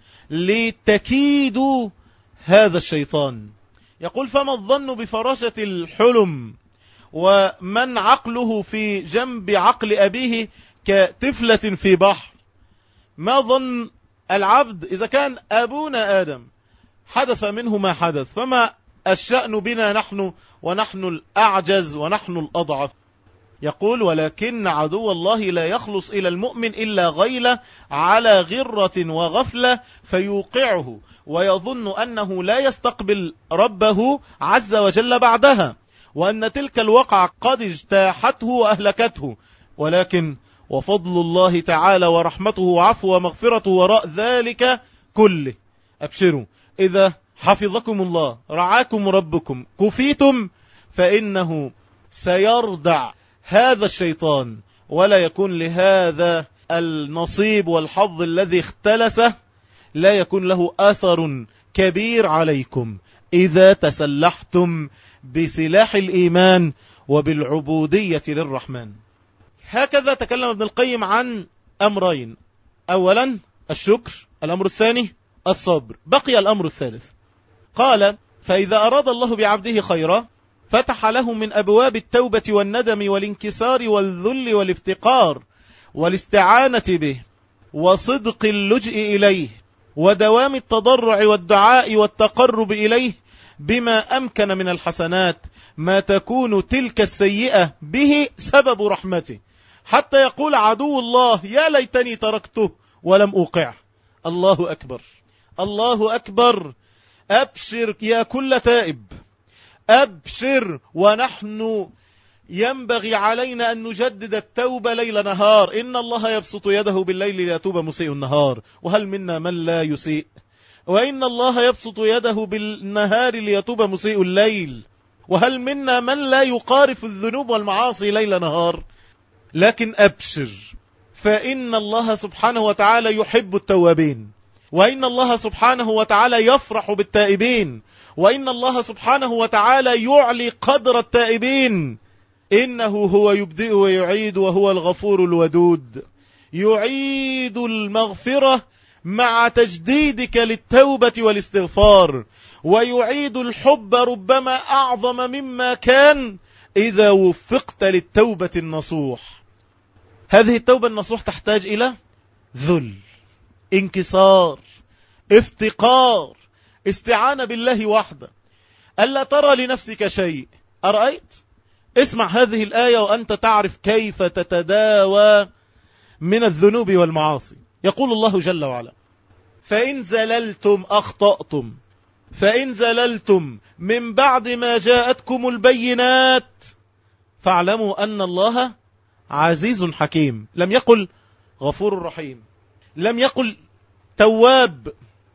لتكيدوا هذا الشيطان. يقول: فما الظن بفراشة الحلم ومن عقله في جنب عقل أبيه كطفلة في بحر؟ ما ظن العبد إذا كان أبونا آدم حدث منه ما حدث، فما الشأن بنا نحن ونحن الأعجز ونحن الأضعف؟ يقول: ولكن عدو الله لا يخلص إلى المؤمن إلا غيلة على غرة وغفلة فيوقعه ويظن أنه لا يستقبل ربه عز وجل بعدها، وأن تلك الوقعة قد اجتاحته وأهلكته، ولكن وفضل الله تعالى ورحمته وعفو ومغفرته وراء ذلك كله. أبشروا، إذا حفظكم الله رعاكم ربكم كفيتم، فإنه سيردع هذا الشيطان، ولا يكون لهذا النصيب والحظ الذي اختلسه، لا يكون له أثر كبير عليكم إذا تسلحتم بسلاح الإيمان وبالعبودية للرحمن. هكذا تكلم ابن القيم عن أمرين: أولا الشكر، الأمر الثاني الصبر. بقي الأمر الثالث. قال: فإذا أراد الله بعبده خيرا فتح له من أبواب التوبة والندم والانكسار والذل والافتقار والاستعانة به وصدق اللجئ إليه ودوام التضرع والدعاء والتقرب إليه بما أمكن من الحسنات ما تكون تلك السيئة به سبب رحمته، حتى يقول عدو الله: يا ليتني تركته ولم أوقعه. الله أكبر، الله أكبر. أبشر يا كل تائب، أبشر، ونحن ينبغي علينا أن نجدد التوبة ليل نهار. إن الله يبسط يده بالليل ليتوب مسيء النهار، وهل منا من لا يسيء؟ وإن الله يبسط يده بالنهار ليتوب مسيء الليل، وهل منا من لا يقارف الذنوب والمعاصي ليل نهار؟ لكن أبشر، فإن الله سبحانه وتعالى يحب التوابين، وإن الله سبحانه وتعالى يفرح بالتائبين، وإن الله سبحانه وتعالى يعلي قدر التائبين. إنه هو يبدئ ويعيد وهو الغفور الودود، يعيد المغفرة مع تجديدك للتوبة والاستغفار، ويعيد الحب ربما أعظم مما كان إذا وفقت للتوبة النصوح. هذه التوبة النصوح تحتاج إلى ذل، انكسار، افتقار، استعانة بالله وحده، ألا ترى لنفسك شيء. أرأيت؟ اسمع هذه الآية وأنت تعرف كيف تتداوى من الذنوب والمعاصي. يقول الله جل وعلا: فإن زللتم أخطأتم، فإن زللتم من بعد ما جاءتكم البينات فاعلموا أن الله عزيز حكيم. لم يقل غفور رحيم، لم يقل تواب،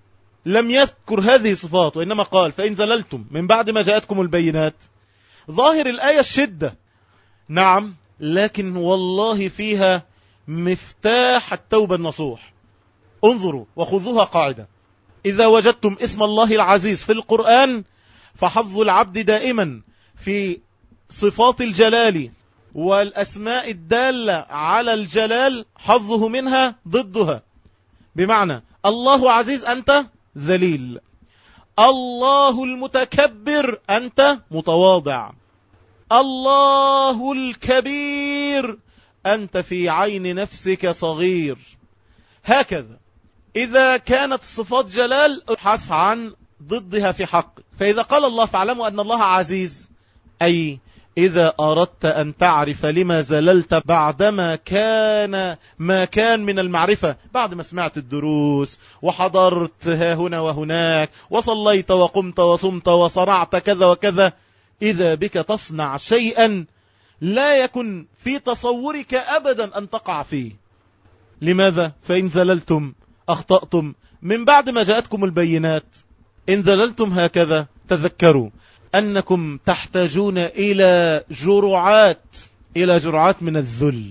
لم يذكر هذه الصفات، وإنما قال فإن زللتم من بعد ما جاءتكم البينات. ظاهر الآية الشدة، نعم، لكن والله فيها مفتاح التوبة النصوح. انظروا وخذوها قاعدة: إذا وجدتم اسم الله العزيز في القرآن فحظ العبد دائما في صفات الجلال والأسماء الدالة على الجلال حظه منها ضدها. بمعنى الله عزيز أنت ذليل، الله المتكبر أنت متواضع، الله الكبير أنت في عين نفسك صغير. هكذا إذا كانت صفات جلال ابحث عن ضدها في حق. فإذا قال الله فاعلموا أن الله عزيز، أي إذا أردت أن تعرف لما زللت بعدما كان ما كان من المعرفة، بعد ما سمعت الدروس وحضرت ها هنا وهناك وصليت وقمت وصمت وصنعت كذا وكذا، إذا بك تصنع شيئا لا يكن في تصورك أبدا أن تقع فيه. لماذا؟ فإن زللتم أخطأتم من بعد ما جاءتكم البينات. إن زللتم هكذا تذكروا أنكم تحتاجون إلى جرعات إلى جرعات من الذل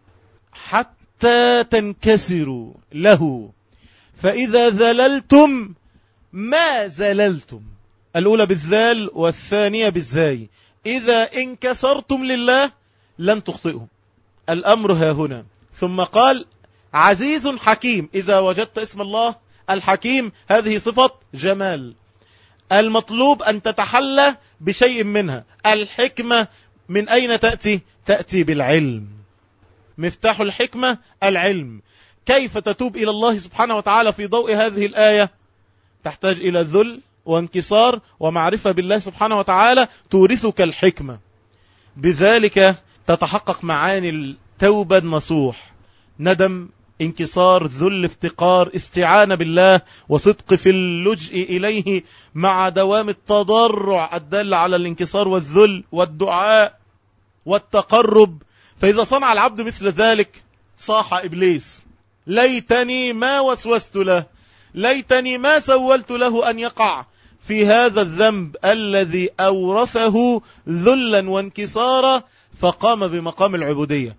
حتى تنكسروا له. فإذا ذللتم ما زللتم، الأولى بالذال والثانية بالزاي. إذا انكسرتم لله لن تخطئوا. الأمر ها هنا. ثم قال عزيز حكيم. إذا وجدت اسم الله الحكيم هذه صفة جمال، المطلوب أن تتحلى بشيء منها. الحكمة من أين تأتي؟ تأتي بالعلم. مفتاح الحكمة العلم. كيف تتوب إلى الله سبحانه وتعالى في ضوء هذه الآية؟ تحتاج إلى ذل وانكسار ومعرفة بالله سبحانه وتعالى تورثك الحكمة. بذلك تتحقق معاني التوبة النصوح: ندم، انكسار، ذل، افتقار، استعانة بالله، وصدق في اللجء إليه مع دوام التضرع الدال على الانكسار والذل، والدعاء والتقرب. فإذا صنع العبد مثل ذلك صاح إبليس: ليتني ما وسوست له، ليتني ما سولت له أن يقع في هذا الذنب الذي أورثه ذلا وانكسارا، فقام بمقام العبودية.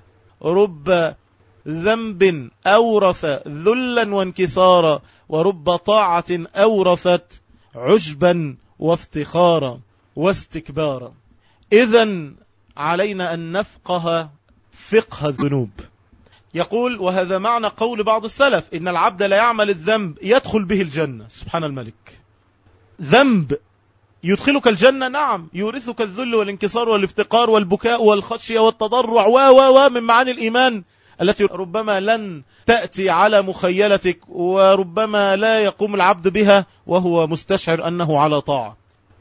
رب ذنب أورث ذلا وانكسارا، ورب طاعة أورثت عجبا وافتخارا واستكبارا. إذن علينا أن نفقه فقه الذنوب. يقول: وهذا معنى قول بعض السلف إن العبد لا يعمل الذنب يدخل به الجنة. سبحان الملك، ذنب يدخلك الجنة، نعم، يورثك الذل والانكسار والافتقار والبكاء والخشية والتضرع و و و من معاني الإيمان التي ربما لن تأتي على مخيلتك، وربما لا يقوم العبد بها وهو مستشعر أنه على طاعة.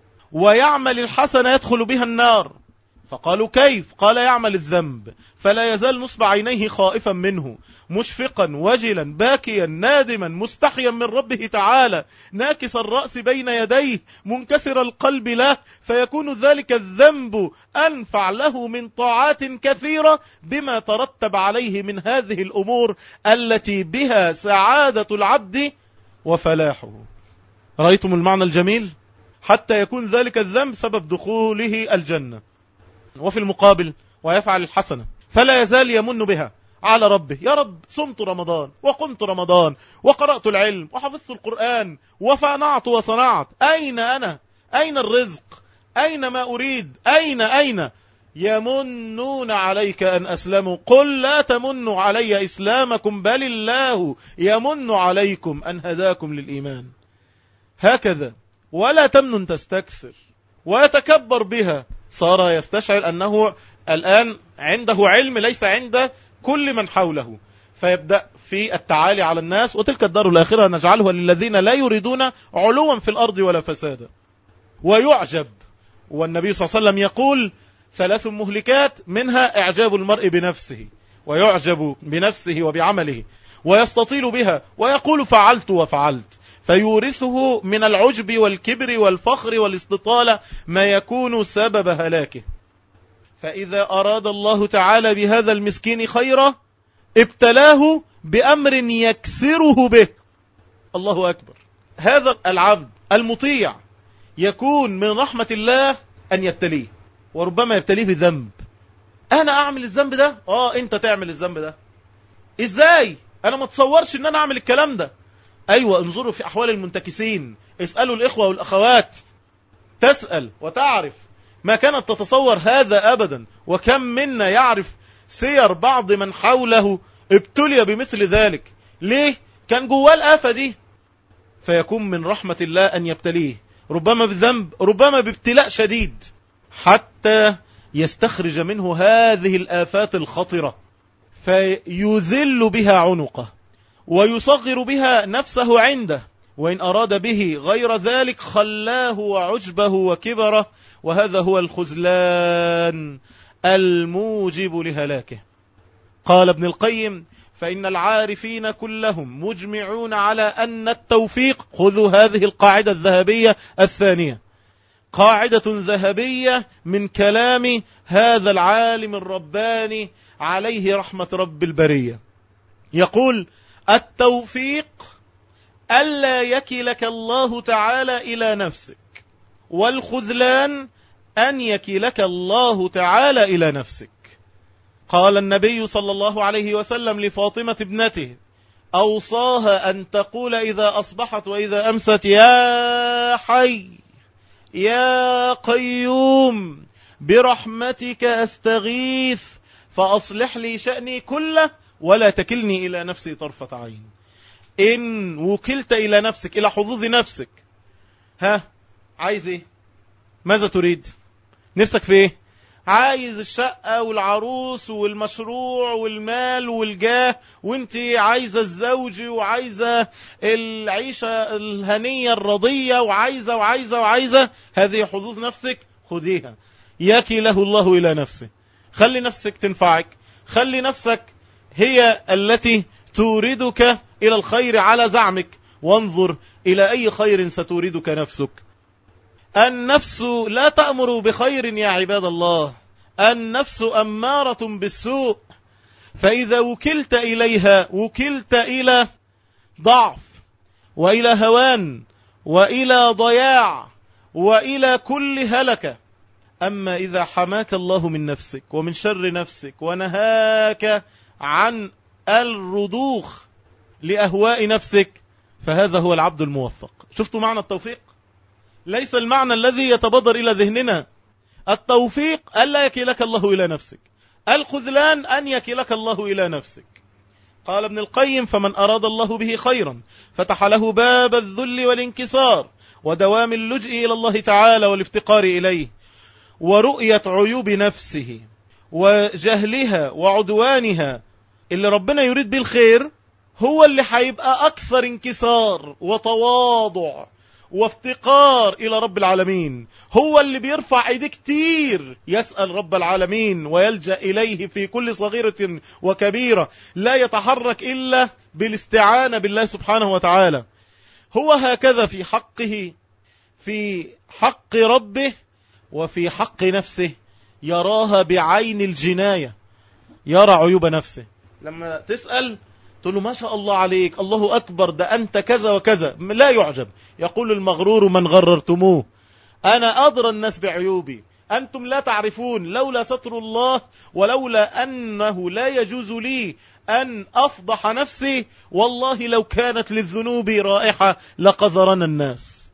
ويعمل الحسنة يدخل بها النار. فقالوا: كيف؟ قال: يعمل الذنب فلا يزال نصب عينيه خائفا منه، مشفقا وجلا باكيا نادما مستحيا من ربه تعالى، ناكس الرأس بين يديه منكسر القلب له، فيكون ذلك الذنب أنفع له من طاعات كثيرة بما ترتب عليه من هذه الأمور التي بها سعادة العبد وفلاحه. رأيتم المعنى الجميل؟ حتى يكون ذلك الذنب سبب دخوله الجنة. وفي المقابل ويفعل الحسنة فلا يزال يمن بها على ربه: يا رب صمت رمضان وقمت رمضان وقرأت العلم وحفظت القرآن وفنعت وصنعت، أين أنا؟ أين الرزق؟ أين ما أريد؟ أين أين؟ يمنون عليك أن أسلموا، قل لا تمنوا علي إسلامكم بل الله يمن عليكم أن هداكم للإيمان. هكذا، ولا تمنن تستكثر ويتكبر بها. صار يستشعر أنه الآن عنده علم ليس عند كل من حوله، فيبدأ في التعالي على الناس. وتلك الدار الآخرة نجعلها للذين لا يريدون علوا في الأرض ولا فسادا. ويعجب، والنبي صلى الله عليه وسلم يقول: ثلاث مهلكات، منها إعجاب المرء بنفسه، ويعجب بنفسه وبعمله ويستطيل بها ويقول فعلت وفعلت، فيورثه من العجب والكبر والفخر والاستطالة ما يكون سبب هلاكه. فإذا أراد الله تعالى بهذا المسكين خيرا ابتلاه بأمر يكسره به. الله أكبر. هذا العبد المطيع يكون من رحمة الله أن يبتليه، وربما يبتليه بذنب. أنا أعمل الذنب ده؟ آه أنت تعمل الذنب ده. إزاي؟ أنا ما تصورش أن أنا أعمل الكلام ده. أيوة، انظروا في أحوال المنتكسين، اسألوا الإخوة والأخوات، تسأل وتعرف، ما كانت تتصور هذا أبدا. وكم منا يعرف سير بعض من حوله ابتلي بمثل ذلك. ليه؟ كان جواه الآفة دي. فيكون من رحمة الله أن يبتليه، ربما بالذنب، ربما بابتلاء شديد، حتى يستخرج منه هذه الآفات الخطرة، فيذل بها عنقه ويصغر بها نفسه عنده، وإن أراد به غير ذلك خلاه وعجبه وكبره، وهذا هو الخذلان الموجب لهلاكه. قال ابن القيم: فإن العارفين كلهم مجمعون على أن التوفيق، خذوا هذه القاعدة الذهبية الثانية، قاعدة ذهبية من كلام هذا العالم الرباني عليه رحمة رب البرية، يقول: التوفيق ألا يكلك الله تعالى إلى نفسك، والخذلان أن يكلك الله تعالى إلى نفسك. قال النبي صلى الله عليه وسلم لفاطمة ابنته: أوصاها أن تقول إذا أصبحت وإذا أمست: يا حي يا قيوم برحمتك أستغيث فأصلح لي شأني كله ولا تكلني إلى نفسي طرفة عين. إن وكلت إلى نفسك، إلى حظوظ نفسك، ها عايز إيه؟ ماذا تريد؟ نفسك في إيه؟ عايز الشقة والعروس والمشروع والمال والجاه، وانت عايزة الزوج وعايزة العيشة الهنية الرضية وعايزة وعايزة وعايزة. هذه حظوظ نفسك، خذيها. يكله الله إلى نفسه. خلي نفسك تنفعك، خلي نفسك هي التي توردك إلى الخير على زعمك، وانظر إلى أي خير ستوردك نفسك. النفس لا تأمر بخير يا عباد الله، النفس أمارة بالسوء، فإذا وكلت إليها وكلت إلى ضعف وإلى هوان وإلى ضياع وإلى كل هلكة. أما إذا حماك الله من نفسك ومن شر نفسك ونهاك عن الرضوخ لأهواء نفسك، فهذا هو العبد الموفق. شفتوا معنى التوفيق؟ ليس المعنى الذي يتبادر إلى ذهننا. التوفيق ألا يكلك الله إلى نفسك، الخذلان أن يكلك الله إلى نفسك. قال ابن القيم: فمن أراد الله به خيرا فتح له باب الذل والانكسار ودوام اللجئ إلى الله تعالى والافتقار إليه، ورؤية عيوب نفسه وجهلها وعدوانها. اللي ربنا يريد به الخير هو اللي حيبقى أكثر انكسار وتواضع وافتقار إلى رب العالمين، هو اللي بيرفع ايديه كتير يسأل رب العالمين ويلجأ إليه في كل صغيرة وكبيرة، لا يتحرك إلا بالاستعانة بالله سبحانه وتعالى. هو هكذا في حقه، في حق ربه وفي حق نفسه، يراها بعين الجناية، يرى عيوب نفسه. لما تسأل تقول له: ما شاء الله عليك، الله أكبر، ده أنت كذا وكذا، لا يعجب. يقول المغرور: من غررتموه، أنا أدرى الناس بعيوبي، أنتم لا تعرفون. لولا ستر الله ولولا أنه لا يجوز لي أن أفضح نفسي، والله لو كانت للذنوب رائحة لقذرنا الناس.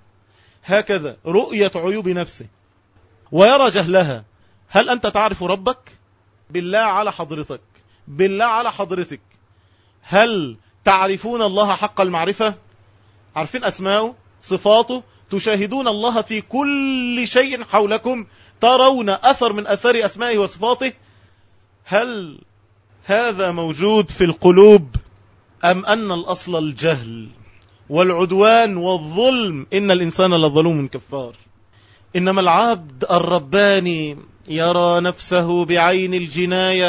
هكذا رؤية عيوب نفسه ويرى جهلها. هل أنت تعرف ربك؟ بالله على حضرتك، بالله على حضرتك، هل تعرفون الله حق المعرفة؟ عارفين أسماءه صفاته؟ تشاهدون الله في كل شيء حولكم؟ ترون أثر من أثر أسمائه وصفاته؟ هل هذا موجود في القلوب، أم أن الأصل الجهل والعدوان والظلم؟ إن الإنسان لظلوم كفار. إنما العبد الرباني يرى نفسه بعين الجناية،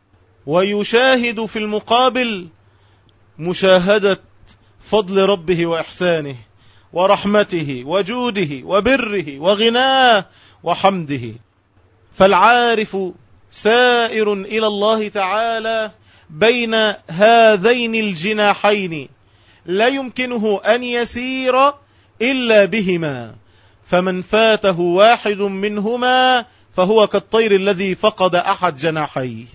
ويشاهد في المقابل مشاهدة فضل ربه وإحسانه ورحمته وجوده وبره وغناه وحمده. فالعارف سائر إلى الله تعالى بين هذين الجناحين، لا يمكنه أن يسير إلا بهما، فمن فاته واحد منهما فهو كالطير الذي فقد أحد جناحيه.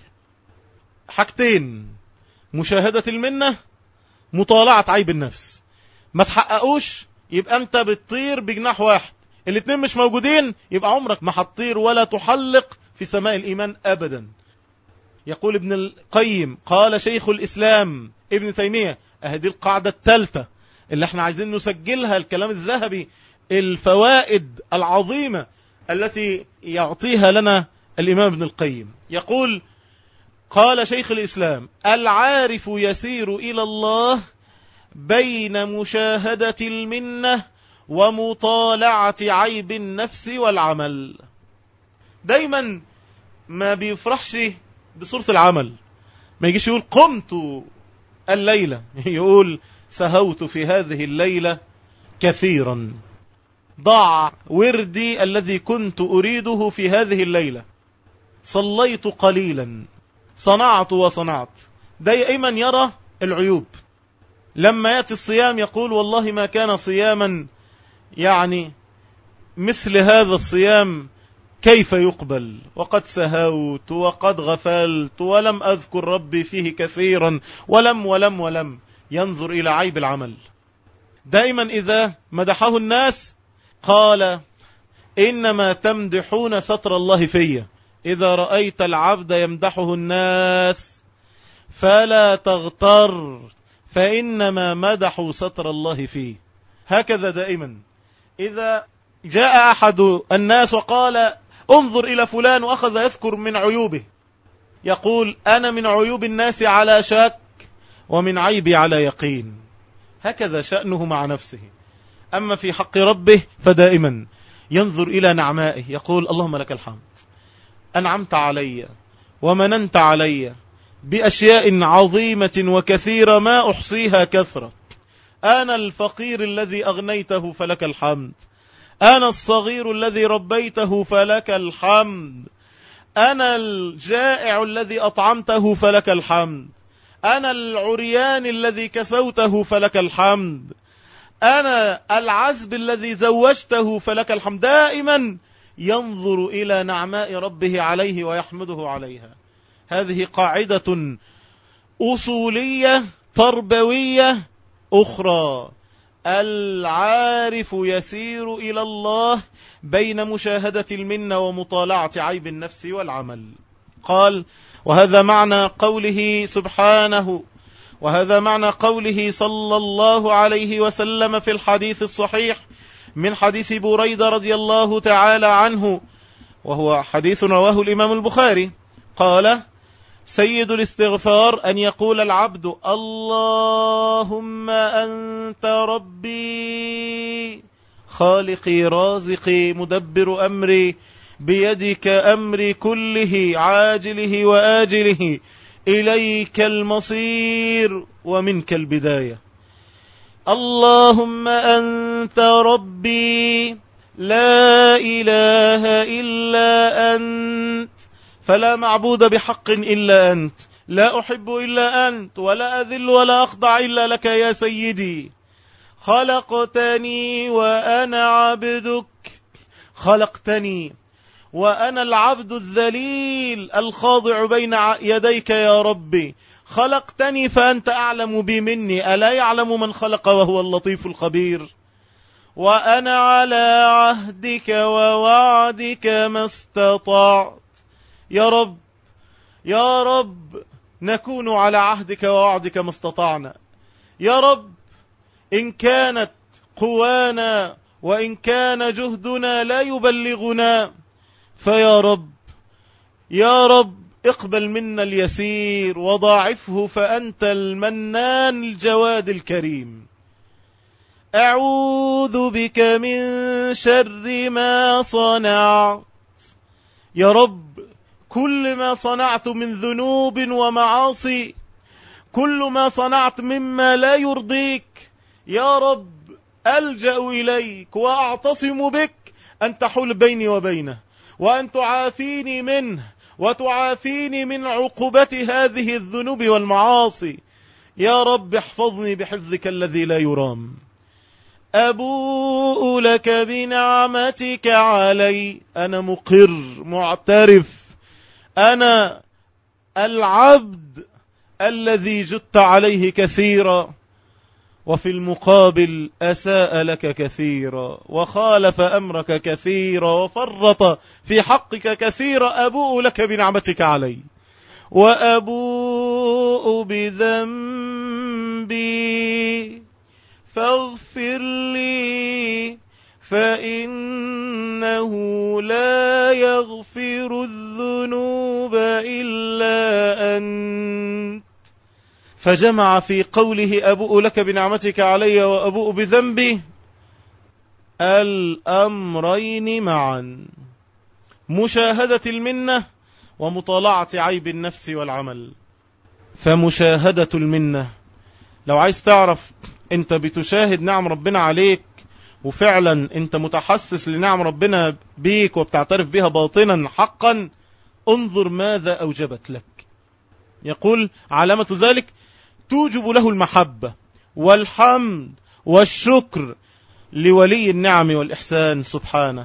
حاجتين: مشاهدة المنة، مطالعة عيب النفس. ما تحققوش يبقى أنت بتطير بجناح واحد، الاثنين مش موجودين يبقى عمرك ما هتطير ولا تحلق في سماء الإيمان أبدا. يقول ابن القيم قال شيخ الإسلام ابن تيمية، أهدي القاعدة الثالثة اللي احنا عايزين نسجلها، الكلام الذهبي، الفوائد العظيمة التي يعطيها لنا الإمام ابن القيم. يقول قال شيخ الإسلام: العارف يسير إلى الله بين مشاهدة المنة ومطالعة عيب النفس والعمل. دايما ما بيفرحش بصورة العمل، ما يجيش يقول قمت الليلة، يقول سهوت في هذه الليلة كثيرا، ضاع وردي الذي كنت أريده في هذه الليلة، صليت قليلا، صنعت وصنعت. دائما يرى العيوب. لما يأتي الصيام يقول والله ما كان صياما يعني مثل هذا الصيام كيف يقبل، وقد سهوت وقد غفلت ولم أذكر ربي فيه كثيرا ولم ولم ولم. ينظر إلى عيب العمل. دائما إذا مدحه الناس قال إنما تمدحون ستر الله فيه، إذا رأيت العبد يمدحه الناس فلا تغتر، فإنما مدحوا ستر الله فيه. هكذا دائما إذا جاء أحد الناس وقال انظر إلى فلان وأخذ يذكر من عيوبه، يقول أنا من عيوب الناس على شك ومن عيبي على يقين. هكذا شأنه مع نفسه. أما في حق ربه فدائما ينظر إلى نعمائه، يقول اللهم لك الحمد، أنعمت علي ومننت علي بأشياء عظيمة وكثيرة ما أحصيها كثرة. أنا الفقير الذي أغنيته فلك الحمد، أنا الصغير الذي ربيته فلك الحمد، أنا الجائع الذي أطعمته فلك الحمد، أنا العريان الذي كسوته فلك الحمد، أنا العزب الذي زوجته فلك الحمد. دائما ينظر إلى نعماء ربه عليه ويحمده عليها. هذه قاعدة أصولية تربوية أخرى. العارف يسير إلى الله بين مشاهدة المنة ومطالعة عيب النفس والعمل. قال وهذا معنى قوله سبحانه، وهذا معنى قوله صلى الله عليه وسلم في الحديث الصحيح من حديث بريدة رضي الله تعالى عنه، وهو حديث رواه الإمام البخاري، قال سيد الاستغفار أن يقول العبد اللهم أنت ربي خالقي رازقي مدبر أمري بيدك أمري كله عاجله وآجله إليك المصير ومنك البداية. اللهم أنت ربي لا إله إلا أنت فلا معبود بحق إلا أنت، لا أحب إلا أنت ولا أذل ولا أخضع إلا لك يا سيدي. خلقتني وأنا عبدك، خلقتني وأنا العبد الذليل الخاضع بين يديك يا ربي. خلقتني فأنت أعلم بي مني، ألا يعلم من خلق وهو اللطيف الخبير. وأنا على عهدك ووعدك ما استطعت. يا رب يا رب نكون على عهدك ووعدك ما استطعنا. يا رب إن كانت قوانا وإن كان جهدنا لا يبلغنا، فيا رب يا رب اقبل منا اليسير وضاعفه فأنت المنان الجواد الكريم. أعوذ بك من شر ما صنعت. يا رب كل ما صنعت من ذنوب ومعاصي، كل ما صنعت مما لا يرضيك، يا رب ألجأ إليك وأعتصم بك أن تحول بيني وبينه، وأن تعافيني منه وتعافيني من عقوبة هذه الذنوب والمعاصي. يا رب احفظني بحفظك الذي لا يرام. أبوء لك بنعمتك علي، أنا مقر معترف، أنا العبد الذي جدت عليه كثيرا، وفي المقابل أساء لك كثيرا وخالف أمرك كثيرا وفرط في حقك كثيرا. أبوء لك بنعمتك علي وأبوء بذنبي فاغفر لي فإنه لا يغفر الذنوب إلا أنت. فجمع في قوله أبوء لك بنعمتك علي وأبوء بذنبي الأمرين معا، مشاهدة المنة ومطالعة عيب النفس والعمل. فمشاهدة المنة، لو عايز تعرف انت بتشاهد نعم ربنا عليك وفعلا انت متحسس لنعم ربنا بيك وبتعترف بها باطنا حقا، انظر ماذا أوجبت لك. يقول علامة ذلك توجب له المحبة والحمد والشكر لولي النعم والإحسان سبحانه.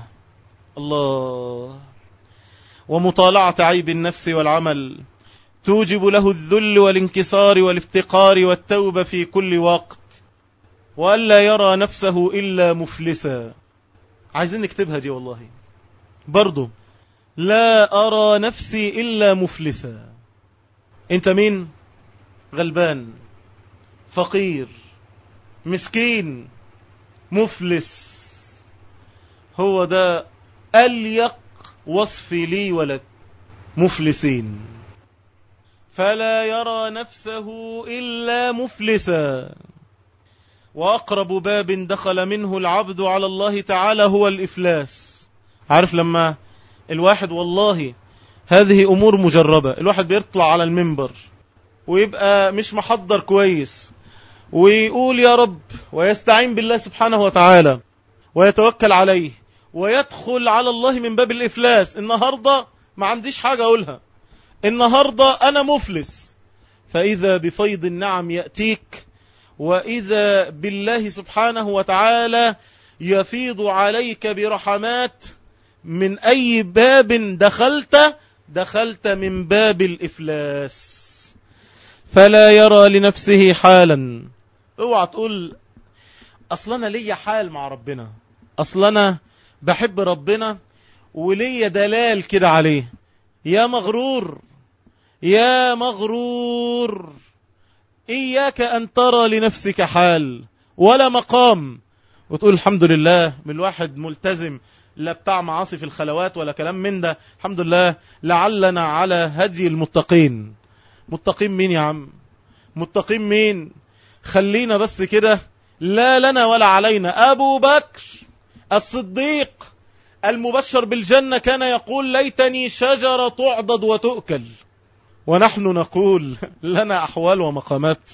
الله. ومطالعة عيب النفس والعمل توجب له الذل والانكسار والافتقار والتوبة في كل وقت، وألا يرى نفسه إلا مفلسا. عايزين نكتبها دي والله برضو، لا أرى نفسي إلا مفلسا. انت مين؟ غلبان، فقير، مسكين، مفلس. هو ده أليق وصف لي ولك، مفلسين. فلا يرى نفسه إلا مفلسا. وأقرب باب دخل منه العبد على الله تعالى هو الإفلاس. عارف لما الواحد، والله هذه أمور مجربة، الواحد بيطلع على المنبر ويبقى مش محضر كويس ويقول يا رب ويستعين بالله سبحانه وتعالى ويتوكل عليه ويدخل على الله من باب الإفلاس. النهاردة ما عنديش حاجة أقولها، النهاردة أنا مفلس. فإذا بفيض النعم يأتيك، وإذا بالله سبحانه وتعالى يفيض عليك برحمات. من أي باب دخلت؟ دخلت من باب الإفلاس. فلا يرى لنفسه حالا. اوعى تقول أصلنا لي حال مع ربنا، أصلنا بحب ربنا ولي دلال كده عليه. يا مغرور، يا مغرور، إياك أن ترى لنفسك حال ولا مقام وتقول الحمد لله من الواحد ملتزم، لا بتاع معاصي في الخلوات ولا كلام من ده، الحمد لله لعلنا على هدي المتقين. متقين مين يا عم؟ متقين مين؟ خلينا بس كده، لا لنا ولا علينا. أبو بكر الصديق المبشر بالجنة كان يقول ليتني شجرة تعضد وتؤكل، ونحن نقول لنا أحوال ومقامات.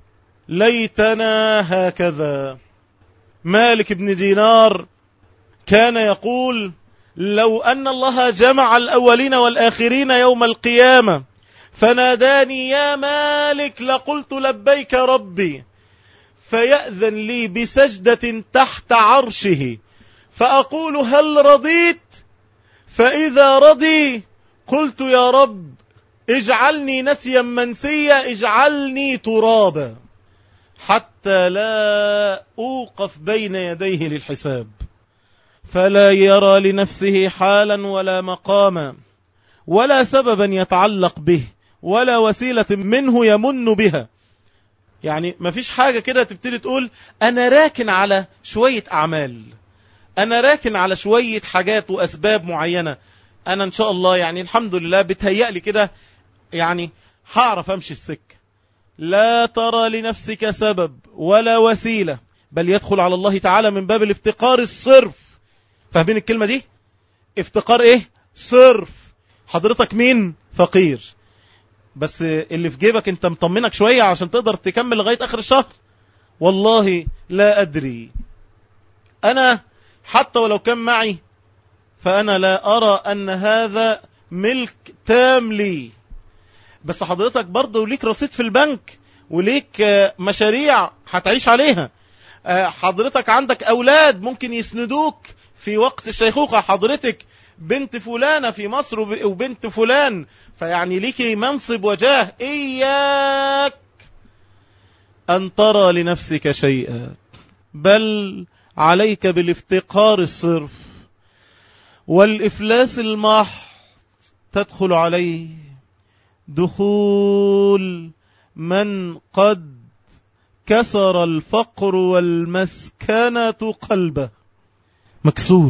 ليتنا هكذا. مالك بن دينار كان يقول لو أن الله جمع الأولين والآخرين يوم القيامة فناداني يا مالك لقلت لبيك ربي، فيأذن لي بسجدة تحت عرشه فأقول هل رضيت؟ فإذا رضي قلت يا رب اجعلني نسيا منسيا، اجعلني ترابا، حتى لا أوقف بين يديه للحساب. فلا يرى لنفسه حالا ولا مقاما ولا سببا يتعلق به ولا وسيلة منه يمن بها. يعني ما فيش حاجة كده تبتدي تقول أنا راكن على شوية أعمال، أنا راكن على شوية حاجات وأسباب معينة، أنا إن شاء الله يعني الحمد لله بتهيألي كده يعني هعرف أمشي السكة. لا ترى لنفسك سبب ولا وسيلة، بل يدخل على الله تعالى من باب الافتقار الصرف. فاهمين الكلمة دي؟ افتقار ايه؟ صرف. حضرتك مين؟ فقير، بس اللي في جيبك انت مطمنك شوية عشان تقدر تكمل لغاية اخر الشهر. والله لا ادري، انا حتى ولو كان معي فانا لا ارى ان هذا ملك تام لي. بس حضرتك برضو ليك رصيد في البنك، وليك مشاريع هتعيش عليها. حضرتك عندك أولاد ممكن يسندوك في وقت الشيخوخة، حضرتك بنت فلانة في مصر وبنت فلان، فيعني ليك منصب وجاه. إياك أن ترى لنفسك شيئا، بل عليك بالافتقار الصرف والإفلاس المحض تدخل عليه دخول من قد كسر الفقر والمسكنة قلبه، مكسور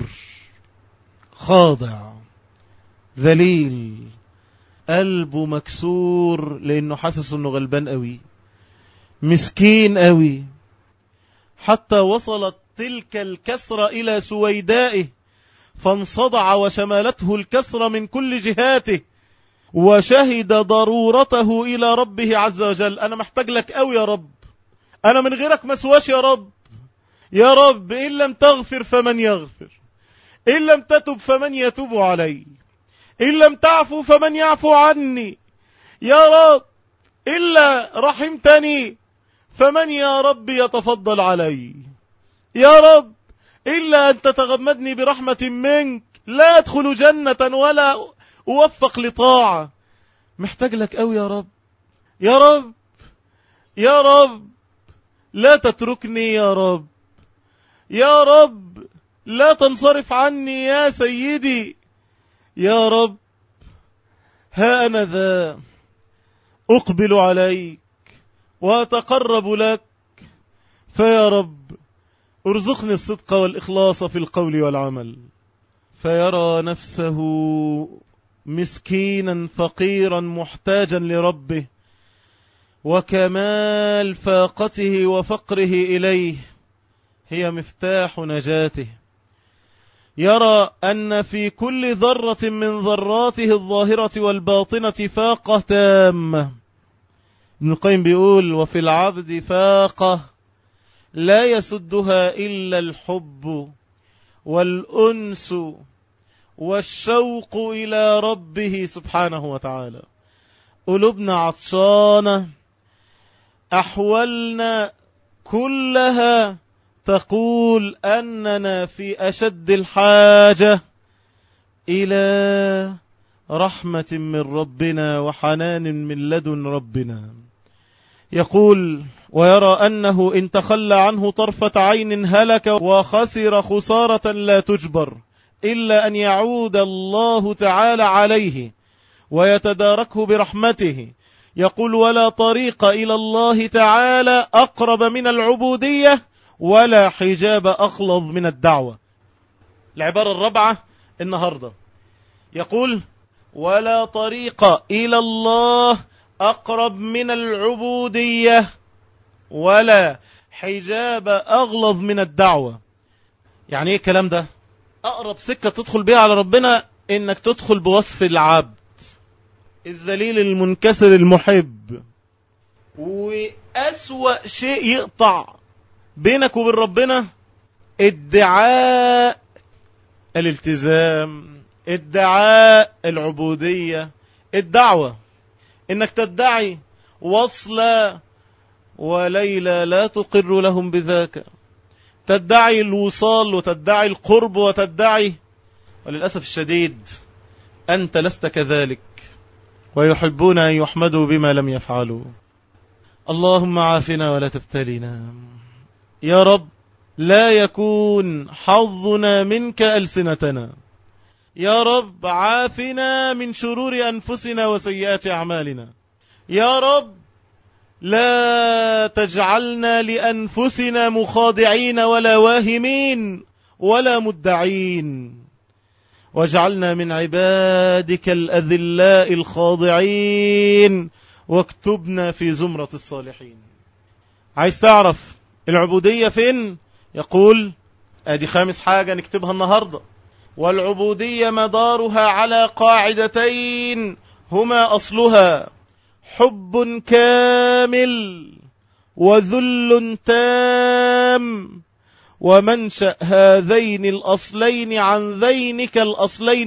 خاضع ذليل، قلبه مكسور لأنه حاسس أنه غلبان قوي، مسكين قوي، حتى وصلت تلك الكسرة إلى سويدائه فانصدع وشمالته الكسرة من كل جهاته، وشهد ضرورته إلى ربه عز وجل. أنا محتاج لك قوي يا رب، أنا من غيرك مسواش يا رب، يا رب إن لم تغفر فمن يغفر، إن لم تتب فمن يتوب علي، إن لم تعفو فمن يعفو عني، يا رب إلا رحمتني فمن يا رب يتفضل علي، يا رب إلا أن تتغمدني برحمة منك لا أدخل جنة ولا أوفق لطاعة. محتاج لك قوي يا رب، يا رب يا رب لا تتركني يا رب، يا رب لا تنصرف عني يا سيدي، يا رب ها أنا ذا أقبل عليك وأتقرب لك، فيا رب ارزقني الصدق والإخلاص في القول والعمل. فيرى نفسه مسكينا فقيرا محتاجا لربه، وكمال فاقته وفقره إليه هي مفتاح نجاته. يرى أن في كل ذرة من ذراته الظاهرة والباطنة فاقة تامة. ابن القيم بيقول: وفي العبد فاقة لا يسدها إلا الحب والأنس والشوق إلى ربه سبحانه وتعالى. قلوبنا عطشانة، أحوالنا كلها تقول أننا في أشد الحاجة إلى رحمة من ربنا وحنان من لدن ربنا. يقول: ويرى أنه إن تخلى عنه طرفة عين هلك وخسر خسارة لا تجبر، إلا أن يعود الله تعالى عليه ويتداركه برحمته. يقول: ولا طريق إلى الله تعالى أقرب من العبودية، ولا حجاب أخلظ من الدعوة. العبارة الرابعة النهاردة يقول: ولا طريق إلى الله أقرب من العبودية، ولا حجاب أغلظ من الدعوة. يعني ايه الكلام ده؟ أقرب سكة تدخل بيها على ربنا إنك تدخل بوصف العبد الذليل المنكسر المحب. وأسوأ شيء يقطع بينك وبين ربنا ادعاء الالتزام، ادعاء العبودية، الدعوة، انك تدعي وصلا وليلى لا تقر لهم بذاك، تدعي الوصال وتدعي القرب وتدعي، وللأسف الشديد أنت لست كذلك، ويحبون أن يحمدوا بما لم يفعلوا. اللهم عافنا ولا تبتلينا يا رب، لا يكون حظنا منك ألسنتنا يا رب، عافنا من شرور أنفسنا وسيئات أعمالنا يا رب، لا تجعلنا لأنفسنا مخادعين ولا واهمين ولا مدعين، واجعلنا من عبادك الأذلاء الخاضعين، واكتبنا في زمرة الصالحين. عايز تعرف العبودية فين؟ يقول: ادي خامس حاجة نكتبها النهاردة: والعبودية مدارها على قاعدتين هما أصلها حب كامل وذل تام، ومنشأ هذين الأصلين عن ذينك الأصلين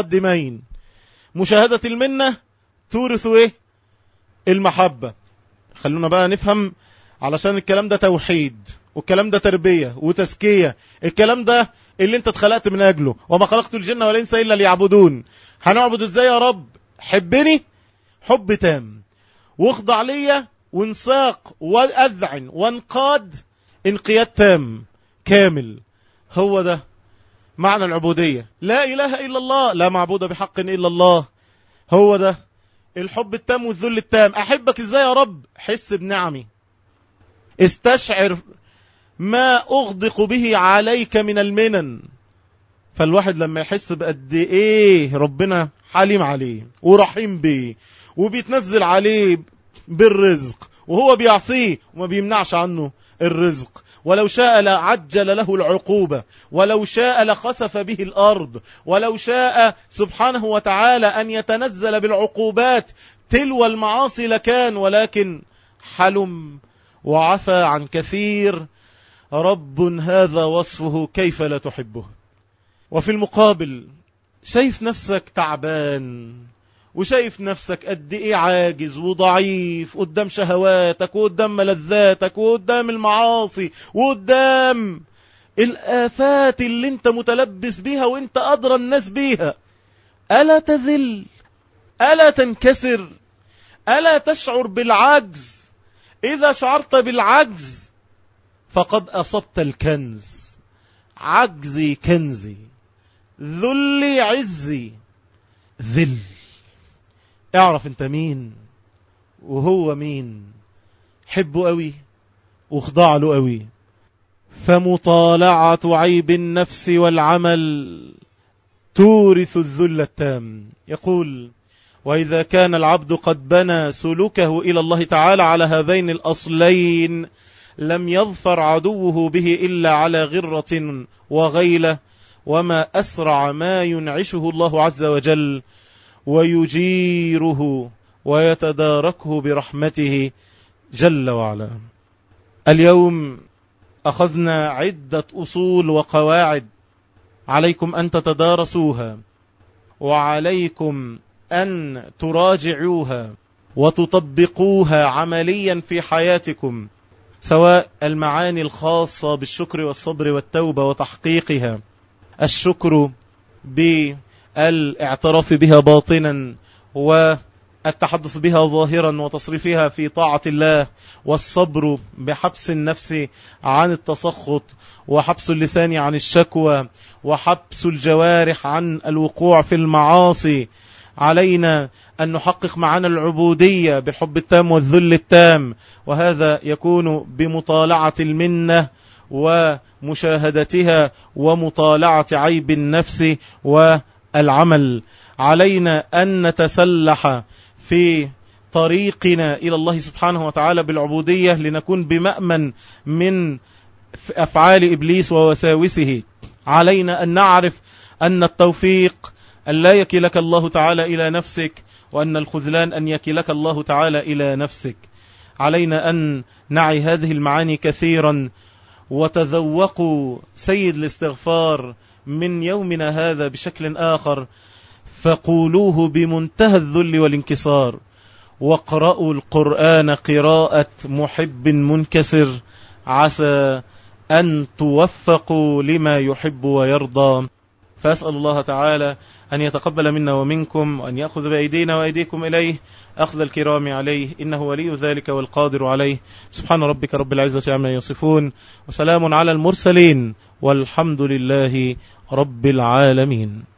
المتقدمين. مشاهدة المنة تورث إيه؟ المحبة. خلونا بقى نفهم، علشان الكلام ده توحيد، والكلام ده تربية وتزكية، الكلام ده اللي انت اتخلقت من اجله، وما خلقت الجن والانس الا ليعبدون. هنعبد ازاي يا رب؟ حبني حب تام، واخضع ليا، وانساق واذعن وانقاد انقياد تام كامل. هو ده معنى العبودية. لا اله الا الله، لا معبود بحق الا الله. هو ده الحب التام والذل التام. احبك ازاي يا رب؟ حس بنعمي، استشعر ما اغدق به عليك من المنن. فالواحد لما يحس بقد ايه ربنا حليم عليه ورحيم بيه وبيتنزل عليه بالرزق، وهو بيعصيه وما بيمنعش عنه الرزق، ولو شاء لعجل له العقوبة، ولو شاء لخسف به الأرض، ولو شاء سبحانه وتعالى أن يتنزل بالعقوبات تلو المعاصي لكان، ولكن حلم وعفى عن كثير. رب هذا وصفه كيف لا تحبه. وفي المقابل شايف نفسك تعبان، وشايف نفسك قد ايه عاجز وضعيف قدام شهواتك وقدام ملذاتك وقدام المعاصي وقدام الآفات اللي انت متلبس بيها وانت أدرى الناس بيها. ألا تذل؟ ألا تنكسر؟ ألا تشعر بالعجز؟ إذا شعرت بالعجز فقد أصبت الكنز. عجزي كنزي، ذلي عزي. ذل، اعرف انت مين وهو مين، حبه قوي واخضع له قوي. فمطالعة عيب النفس والعمل تورث الذل التام. يقول: وإذا كان العبد قد بنى سلوكه إلى الله تعالى على هذين الأصلين لم يظفر عدوه به إلا على غرة وغيلة، وما أسرع ما ينعشه الله عز وجل ويجيره ويتداركه برحمته جل وعلا. اليوم أخذنا عدة أصول وقواعد عليكم أن تتدارسوها، وعليكم أن تراجعوها وتطبقوها عمليا في حياتكم، سواء المعاني الخاصة بالشكر والصبر والتوبة وتحقيقها، الشكر بالاعتراف بها باطنا والتحدث بها ظاهرا وتصريفها في طاعة الله، والصبر بحبس النفس عن التسخط وحبس اللسان عن الشكوى وحبس الجوارح عن الوقوع في المعاصي. علينا أن نحقق معنا العبودية بالحب التام والذل التام، وهذا يكون بمطالعة المنة ومشاهدتها ومطالعة عيب النفس والعمل. علينا أن نتسلح في طريقنا إلى الله سبحانه وتعالى بالعبودية لنكون بمأمن من أفعال إبليس ووساوسه. علينا أن نعرف أن التوفيق أن لا يكلك الله تعالى إلى نفسك، وأن الخذلان أن يكلك الله تعالى إلى نفسك. علينا أن نعي هذه المعاني كثيرا، وتذوقوا سيد الاستغفار من يومنا هذا بشكل آخر، فقولوه بمنتهى الذل والانكسار، واقرأوا القرآن قراءة محب منكسر، عسى أن توفقوا لما يحب ويرضى. فأسأل الله تعالى أن يتقبل منا ومنكم، وأن يأخذ بأيدينا وأيديكم إليه أخذ الكرام عليه، إنه ولي ذلك والقادر عليه. سبحان ربك رب العزة عما يصفون، وسلام على المرسلين، والحمد لله رب العالمين.